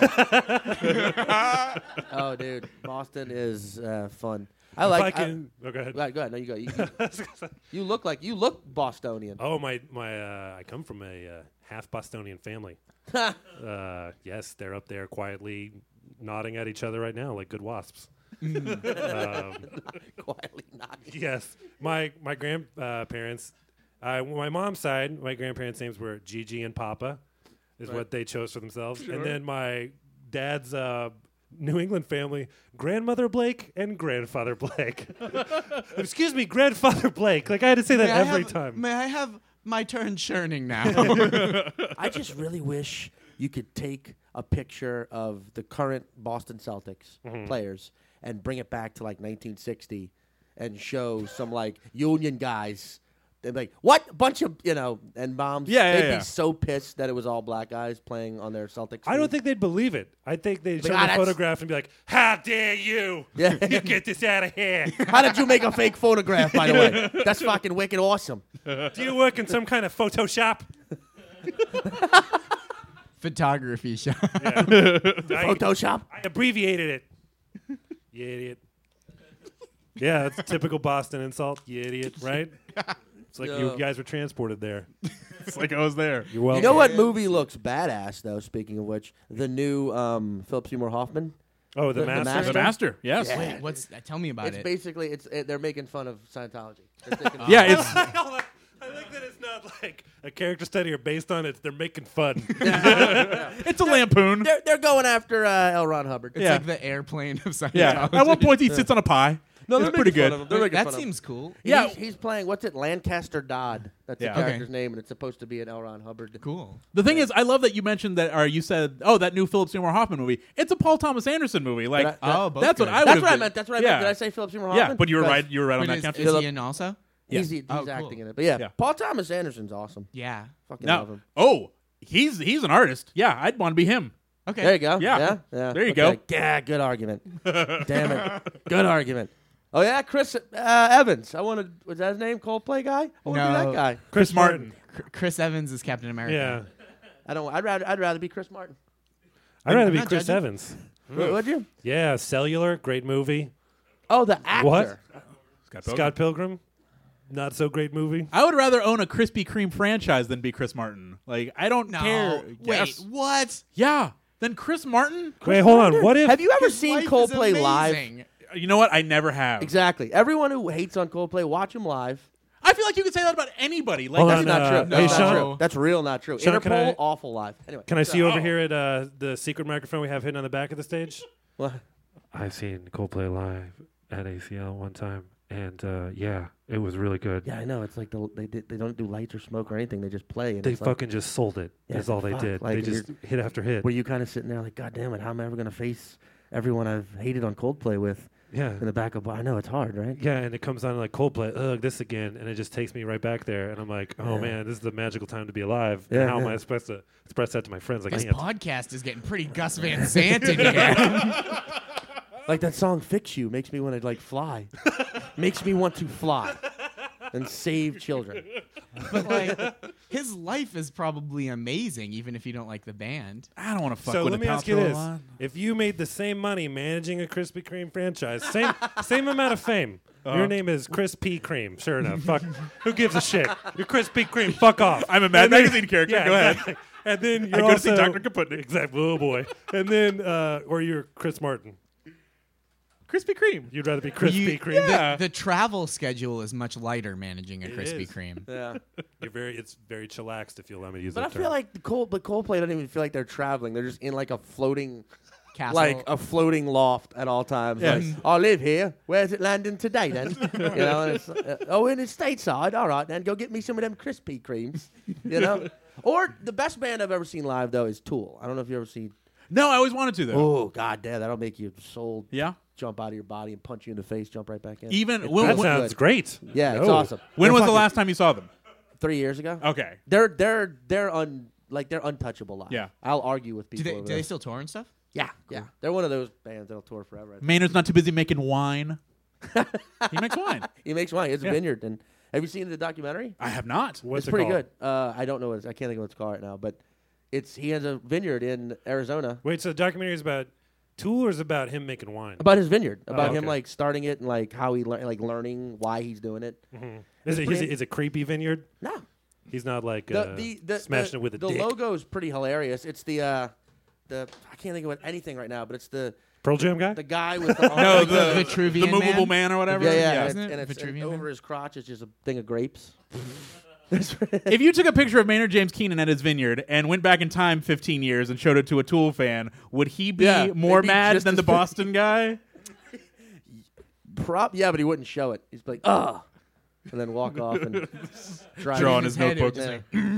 Oh, dude, Boston is uh, fun. I If like. I can, oh, go ahead. I, go ahead. No, you go. You, you, you look like you look Bostonian. Oh, my, my, uh, I come from a uh, half Bostonian family. uh, yes, they're up there quietly nodding at each other right now like good wasps. um, Quietly not. yes, my my grandparents, uh, my mom's side, my grandparents' names were Gigi and Papa, is Right. what they chose for themselves, and then my dad's uh, New England family, grandmother Blake and grandfather Blake. Excuse me, grandfather Blake. Like I had to say that May I every have- time. May I have my turn churning now? I just really wish you could take a picture of the current Boston Celtics Mm-hmm. players and bring it back to like nineteen sixty and show some like union guys. They'd be like, what? Bunch of, you know, and moms. Yeah, yeah, They'd yeah. be so pissed that it was all black guys playing on their Celtics. I don't team. think they'd believe it. I think they'd But, show ah, the that's- photograph and be like, "How dare you! Yeah. You get this out of here! How did you make a fake photograph, by the way? That's fucking wicked awesome. Do you work in some kind of Photoshop?" Photography shop. I, Photoshop? I abbreviated it. You idiot. Yeah, that's a typical Boston insult. You idiot, right? It's like No. you guys were transported there. It's like I was there. You're welcome. You know what movie looks badass, though, speaking of which? The new um, Philip Seymour Hoffman. Oh, the, The- the master. Master? The Master, yes. Yeah. Wait, what's that? Tell me about It's it. basically, it's it, they're making fun of Scientology. They're taking- Yeah, it's Hold on. I like that it's not like a character study or based on it. They're making fun. it's a lampoon. They're, they're going after uh, L. Ron Hubbard. It's Yeah. like the airplane of Scientology. Yeah. At one point, he sits on a pie. No, it's they're pretty making fun good. of him. They're making That fun of him. seems cool. Yeah. He's, he's playing, what's it, Lancaster Dodd. That's Yeah. the character's Okay. name, and it's supposed to be an L. Ron Hubbard. Cool. The thing is, I love that you mentioned that, or you said, oh, that new Philip Seymour Hoffman movie. It's a Paul Thomas Anderson movie. Like, But I- Oh, both that's what good. I would That's have what I been- meant. That's what I yeah. meant. Did I say Philip Seymour Hoffman? Yeah, but you were Because right. You were right on Wait, that is, count. is Philip- he in also? He's, he's Oh, cool. acting in it. But yeah, Yeah. Paul Thomas Anderson's awesome. Yeah. Fucking love Now, him. oh, he's he's an artist. Yeah, I'd want to be him. Okay. There you go. Yeah. Yeah. yeah. There you Okay. go. Yeah, good argument. Damn it. Good argument. Oh, yeah, Chris uh, Evans. I wanted, was that his name? Coldplay guy? I want to be No. that guy. Chris Martin. Chr- Chris Evans is Captain America. Yeah. I don't, I'd rather, I'd rather be Chris Martin. I'd rather I'm be not Chris judging. Evans. W- Would you? Yeah, Cellular, great movie. Oh, the actor. What? Scott Pilgrim. Scott Pilgrim, not so great movie. I would rather own a Krispy Kreme franchise than be Chris Martin. Like, I don't No. care. Wait, Yes. what? Yeah. Then Chris Martin? Wait, hold on. What if? Have you ever His seen life is Coldplay live? amazing. You know what? I never have. Exactly. Everyone who hates on Coldplay, watch him live. I feel like you could say that about anybody. Like, Hold that's on, That's not uh, true. hey, That's Sean- not true. That's real not true. Sean, can Interpol, I- awful live. Anyway. Can I see you over Oh. here at uh, the secret microphone we have hidden on the back of the stage? What? I've seen Coldplay live at A C L one time, and uh, yeah, it was really good. Yeah, I know. It's like the, they did, they don't do lights or smoke or anything. They just play. And They it's like, fucking just sold it. Yeah, That's all they fuck, did. like, they just hit after hit. were you kind of sitting there like, God damn it, how am I ever going to face everyone I've hated on Coldplay with Yeah. in the back of? I know it's hard, right? Yeah, and it comes on like Coldplay, ugh, this again, and it just takes me right back there, and I'm like, oh Yeah. man, this is the magical time to be alive. Yeah, and how am yeah. I supposed to express that to my friends? Like, I This can't. podcast is getting pretty Gus Van Sant in here. Like that song "Fix You" makes me want to like fly, makes me want to fly and save children. But like, his life is probably amazing, even if you don't like the band. I don't want to fuck So with let me Paltrow ask you a this: lot. if you made the same money managing a Krispy Kreme franchise, same same amount of fame, Uh-huh. your name is Chris P. Cream. Sure enough, fuck. Who gives a shit? You're Chris P. Cream. Fuck off. I'm a Mad And then- Magazine character. Yeah, Go ahead. exactly. And then you're I go to see also Doctor Kaputnik. Exactly. Oh boy. And then, uh, or you're Chris Martin. Krispy Kreme. You'd rather be Chris You- P. Cream. Yeah. The travel schedule is much lighter managing a It Krispy is. Kreme. Yeah, You're very. It's very chillaxed, if you allow me to use but I that feel term. like the Cold, but Coldplay don't even feel like they're traveling. They're just in like a floating Castle. like a floating loft at all times. Yes. Like, I live here. Where's it landing today then? you know, and it's, uh, oh, in the stateside. All right, then go get me some of them Krispy Kremes. You know, or the best band I've ever seen live though is Tool. I don't know if you ever seen. No, I always wanted to though. Oh God, damn, that'll make your soul Yeah. jump out of your body and punch you in the face, jump right back in. Even It- when, That when, sounds good. great. yeah, it's Oh. awesome. when They're was the fucking- last time you saw them? Three years ago. Okay. They're they're they're un like they're untouchable live. Yeah. I'll argue with do people. they over do they this. still tour and stuff? Yeah, yeah. They're one of those bands that'll tour forever. I think. Maynard's not too busy making wine. He makes wine. He makes wine. It's a Yeah. vineyard. And have you seen the documentary? I have not. What's it's it pretty called? good. Uh, I don't know what it's, I can't think of what it's called right now, but it's he has a vineyard in Arizona Wait, so the documentary is about Tool or is it about him making wine? about his vineyard, about Oh, him okay. like starting it and like how he lear- like learning why he's doing it. Mm-hmm. Is it, pretty- is it is it creepy vineyard? No, He's not like the uh, the, the smashing the, it with a the dick. logo is pretty hilarious. It's the uh, the I can't think of what, anything right now, but it's the Pearl Jam guy? the guy with the No, arms. the, The Vitruvian the movable Man? man or whatever. yeah, yeah, Yeah. and Isn't it's, it and it's and Vitruvian over Man? his crotch is just a thing of grapes. If you took a picture of Maynard James Keenan at his vineyard and went back in time fifteen years and showed it to a Tool fan, would he be Yeah, more they'd be mad just than as the big. Boston guy? Prop, yeah, but he wouldn't show it. He's like, ah, and then walk off and drive Draw on in his head, it notebook. was Yeah.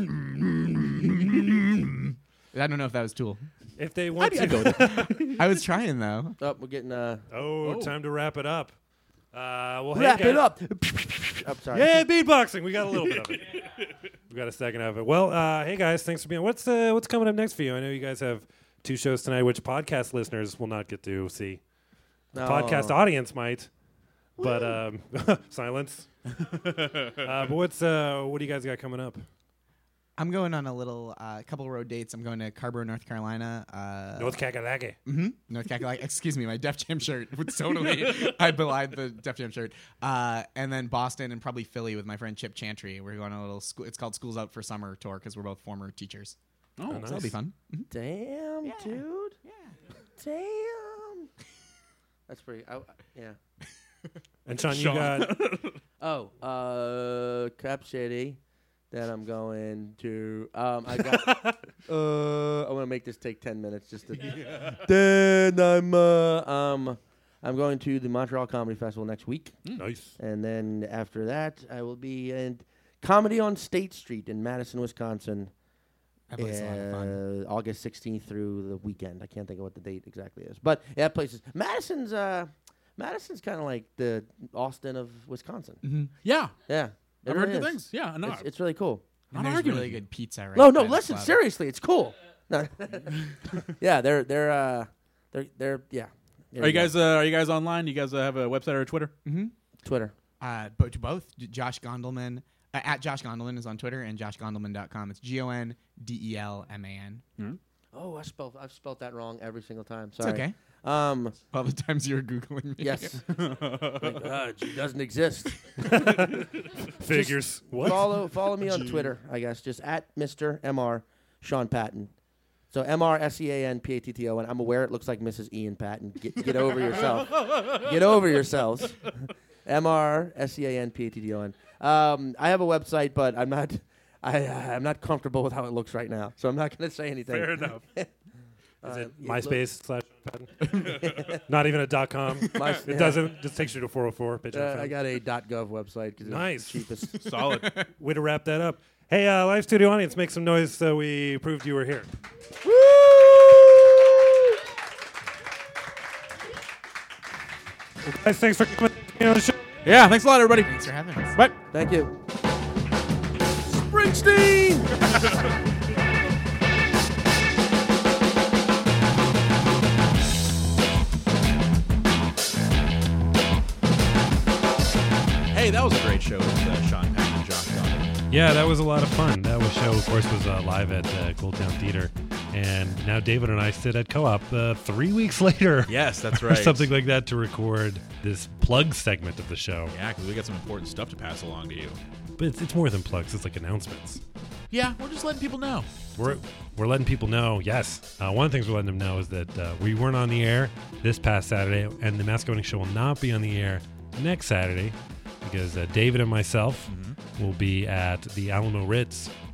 I don't know if that was Tool. If they want I'd- I'd to. go with I was trying though. Oh, we're getting uh, Oh, Oh. time to wrap it up. Uh, well, wrap hey, it guys. up. I'm sorry. Yeah, beatboxing. We got a little bit of it. We got a second of it. Well, uh, hey guys, thanks for being. What's uh, what's coming up next for you? I know you guys have two shows tonight, which podcast listeners will not get to see. The No. podcast audience might, but um, silence. uh, but what's uh, what do you guys got coming up? I'm going on a little uh, couple road dates. I'm going to Carrboro, North Carolina. Uh, North Kakalaki. Mm-hmm. North Carolina. Excuse me, my Def Jam shirt was totally. I belied the Def Jam shirt. Uh, and then Boston and probably Philly with my friend Chip Chantry. We're going on a little school. It's called Schools Out for Summer tour because we're both former teachers. Oh, nice. So that'll be fun. Mhm. Damn, Yeah. dude. Yeah. Damn. That's pretty. I, yeah. And Sean, Sean. you got Oh, uh, Cap City. Then I'm going to. Um, I got. uh, I want to make this take ten minutes just to. Then I'm. Uh, um, I'm going to the Montreal Comedy Festival next week, nice. and then after that, I will be in Comedy on State Street in Madison, Wisconsin. That place is a lot of fun. Uh, August sixteenth through the weekend. I can't think of what the date exactly is, but yeah, places. Madison's. Uh, Madison's kind of like the Austin of Wisconsin. Mm-hmm. yeah. Yeah, it I've heard really good is. things. Yeah, no, It's, it's really cool. I'm And not there's arguing really with you. good pizza. Right No, no, by the listen, club. seriously, it's cool. No. yeah, they're they're uh they're they're yeah. There Are you go. guys? Uh, are you guys online? Do you guys uh, have a website or a Twitter? Mm-hmm. Twitter? Uh, but to both, J- Josh Gondelman uh, at Josh Gondelman is on Twitter and josh gondelman dot com. It's G O N D E L M A N. Oh, I spelled I've spelled that wrong every single time. It's Sorry. okay. Um. All the times you were googling me. Yes. like, uh, G doesn't exist. Figures. What? Follow follow me on Twitter. I guess just at Mister M R Sean Patton. So M R S E A N P A T T O N. I'm aware it looks like Missus Ian Patton. Get get over yourself. Get over yourselves. M R S E A N P A T T O N. Um, I have a website, but I'm not. I I'm not comfortable with how it looks right now, so I'm not going to say anything. Fair enough. Uh, Is it you MySpace slash Patton? Not even a dot com. My- It yeah. doesn't. Just takes you to four oh four. Bitch, I'm Uh, fat. I got a .gov website. 'Cause Nice. It's the cheapest. Solid. Way to wrap that up. Hey, uh, live studio audience, make some noise so we proved you were here. Well, guys, thanks for coming on the show. Yeah. Thanks a lot, everybody. Thanks for having us. Bye. Thank you. Springsteen. Hey, that was a great show with uh, Sean Patton and Josh Gondelman. Yeah, that was a lot of fun. That was show, of course, was uh, live at uh, Gold Town Theater. And now David and I sit at Co-op uh, three weeks later. Yes, that's Or right. something like that to record this plug segment of the show. Yeah, because we got some important stuff to pass along to you. But it's, it's more than plugs. It's like announcements. Yeah, we're just letting people know. We're we're letting people know. Yes, uh, one of the things we're letting them know is that uh, we weren't on the air this past Saturday, and the Mascoting Show will not be on the air next Saturday because uh, David and myself will be at the Alamo Ritz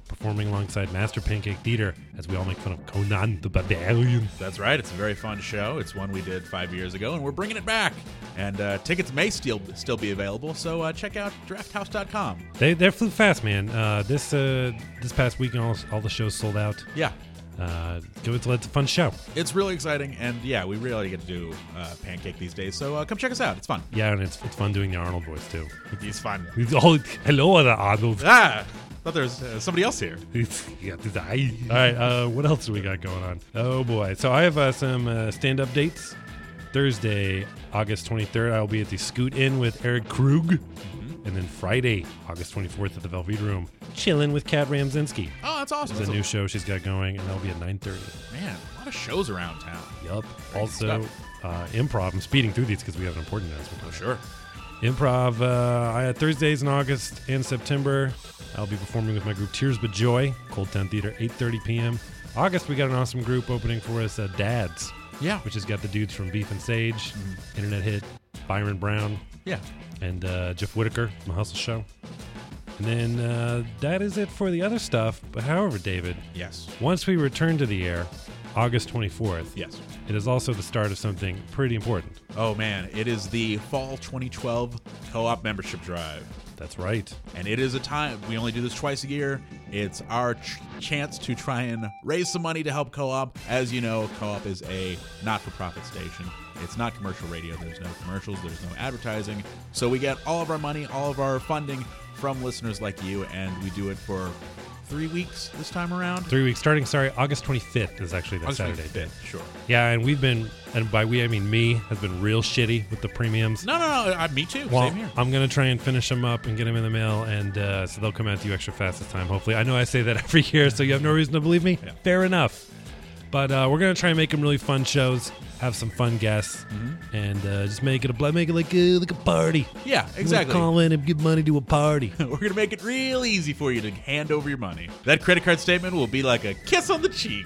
performing alongside Master Pancake Theater as we all make fun of Conan the Barbarian. That's right. It's a very fun show. It's one we did five years ago, and we're bringing it back. And uh, tickets may still still be available, so uh, check out draft house dot com. They they flew fast, man. Uh, this uh, this past weekend, all, all the shows sold out. Yeah. Uh, it's, it's a fun show. It's really exciting, and yeah, we really get to do uh, Pancake these days, so uh, come check us out. It's fun. Yeah, and it's it's fun doing the Arnold voice, too. He's fun. He's, oh, hello, Arnold. Ah! Thought there was uh, somebody else here. Yeah, all right, uh, what else do we got going on? Oh, boy. So I have uh, some uh, stand-up dates. Thursday, August twenty-third, I'll be at the Scoot Inn with Eric Krug. And then Friday, August twenty-fourth at the Velveeta Room, chilling with Kat Ramzinski. Oh, that's awesome. It's a That's new show she's got going, and that'll be at nine thirty. Man, a lot of shows around town. Yup. Great Also, stuff. uh, improv. I'm speeding through these because we have an important announcement. Oh, sure. Improv, uh, I had Thursdays in August and September. I'll be performing with my group Tears But Joy, Cold Town Theater, eight thirty p.m. August, we got an awesome group opening for us, uh, Dads, Yeah. which has got the dudes from Beef and Sage, internet hit, Byron Brown, Yeah. and uh, Jeff Whitaker from The Hustle Show. And then uh, that is it for the other stuff. But however, David, Yes. once we return to the air, August twenty-fourth, Yes. it is also the start of something pretty important. Oh, man. It is the fall twenty twelve co-op membership drive. That's right. And it is a time, we only do this twice a year. It's our ch- chance to try and raise some money to help Co-op. As you know, Co-op is a not-for-profit station. It's not commercial radio. There's no commercials. There's no advertising. So we get all of our money, all of our funding from listeners like you, and we do it for three weeks this time around. Three weeks starting, sorry, August twenty-fifth is actually that August Saturday. twenty-fifth, sure. Yeah, and we've been, and by we I mean me, has been real shitty with the premiums. No, no, no. Uh, me too. Well, Same here. I'm going to try and finish them up and get them in the mail, and uh, so they'll come out to you extra fast this time, hopefully. I know I say that every year, so you have no reason to believe me. Yeah. Fair enough. But uh, we're going to try and make them really fun shows, have some fun guests, Mm-hmm. and uh, just make it a bl- make it like a, like a party. Yeah, You exactly. wanna call in and give money to a party. We're going to make it real easy for you to hand over your money. That credit card statement will be like a kiss on the cheek.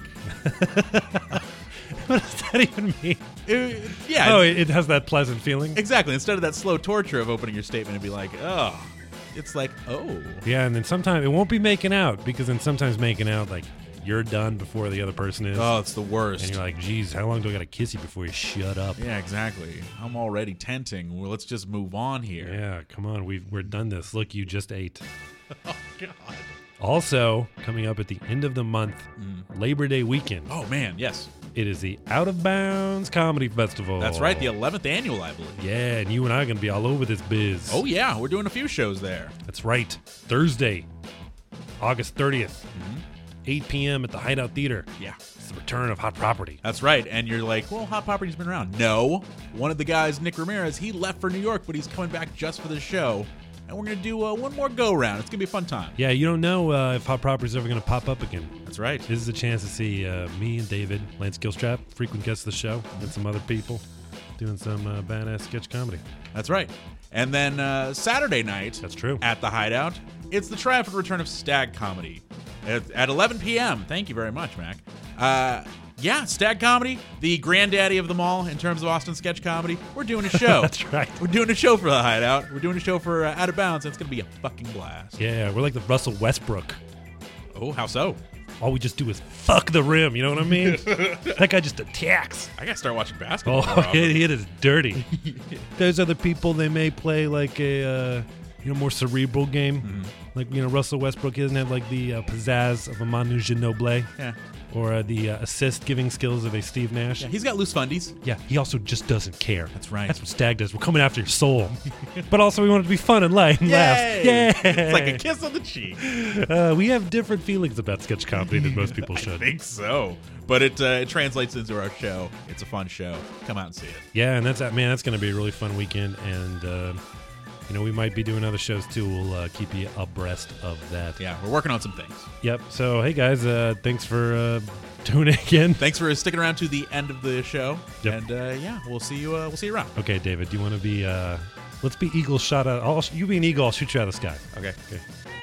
What does that even mean? Uh, yeah. Oh, it's- it, it has that pleasant feeling. exactly. Instead of that slow torture of opening your statement and be like, oh, it's like, oh. Yeah, and then sometimes it won't be making out, because then sometimes making out, like, you're done before the other person is. Oh, it's the worst. And you're like, geez, how long do I got to kiss you before you shut up? Yeah, exactly. I'm already tenting. Well, let's just move on here. Yeah, come on. We've, we're done this. Look, you just ate. Oh, God. Also, coming up at the end of the month, Labor Day weekend, Oh, man, yes. it is the Out of Bounds Comedy Festival. That's right, the eleventh annual, I believe. Yeah, and you and I are going to be all over this biz. Oh, yeah, we're doing a few shows there. That's right. Thursday, August thirtieth, Mm-hmm. eight p.m. at the Hideout Theater. Yeah. It's the return of Hot Property. That's right. And you're like, well, Hot Property's been around. No. One of the guys, Nick Ramirez, he left for New York, but he's coming back just for the show. And we're going to do uh, one more go-round. It's going to be a fun time. Yeah, you don't know uh, if Hot Property's ever going to pop up again. That's right. This is a chance to see uh, me and David, Lance Gilstrap, frequent guests of the show, and some other people doing some uh, badass sketch comedy. That's right. And then uh, Saturday night That's true. at the Hideout, it's the triumphant return of Stag Comedy at, at eleven p.m. Thank you very much, Mac. Uh, yeah, Stag Comedy, the granddaddy of them all in terms of Austin sketch comedy. We're doing a show. That's right. We're doing a show for the Hideout. We're doing a show for uh, Out of Bounds. It's going to be a fucking blast. Yeah, we're like the Russell Westbrook. Oh, how so? All we just do is fuck the rim, you know what I mean? That guy just attacks. I got to start watching basketball. Oh, more often. it, it is dirty. There's other people, they may play like a uh, you know more cerebral game. Mm-hmm. Like, you know, Russell Westbrook doesn't have like the uh, pizzazz of a Manu Ginobili Yeah. or uh, the uh, assist-giving skills of a Steve Nash. Yeah, he's got loose fundies. Yeah, he also just doesn't care. That's right. That's what Stag does. We're coming after your soul. But also we want it to be fun and light and laugh. Yay! Yeah. It's like a kiss on the cheek. Uh, we have different feelings about sketch comedy than most people I should. think so. But it uh, it translates into our show. It's a fun show. Come out and see it. Yeah, and that's uh, man, that's going to be a really fun weekend, and uh, you know we might be doing other shows too. We'll uh, keep you abreast of that. Yeah, we're working on some things. Yep. So hey guys, uh, thanks for uh, tuning in. Thanks for sticking around to the end of the show. Yep. And uh, yeah, we'll see you. Uh, we'll see you around. Okay, David, do you want to be? Uh, let's be eagle shot out. I'll, you be an eagle. I'll shoot you out of the sky. Okay. Okay.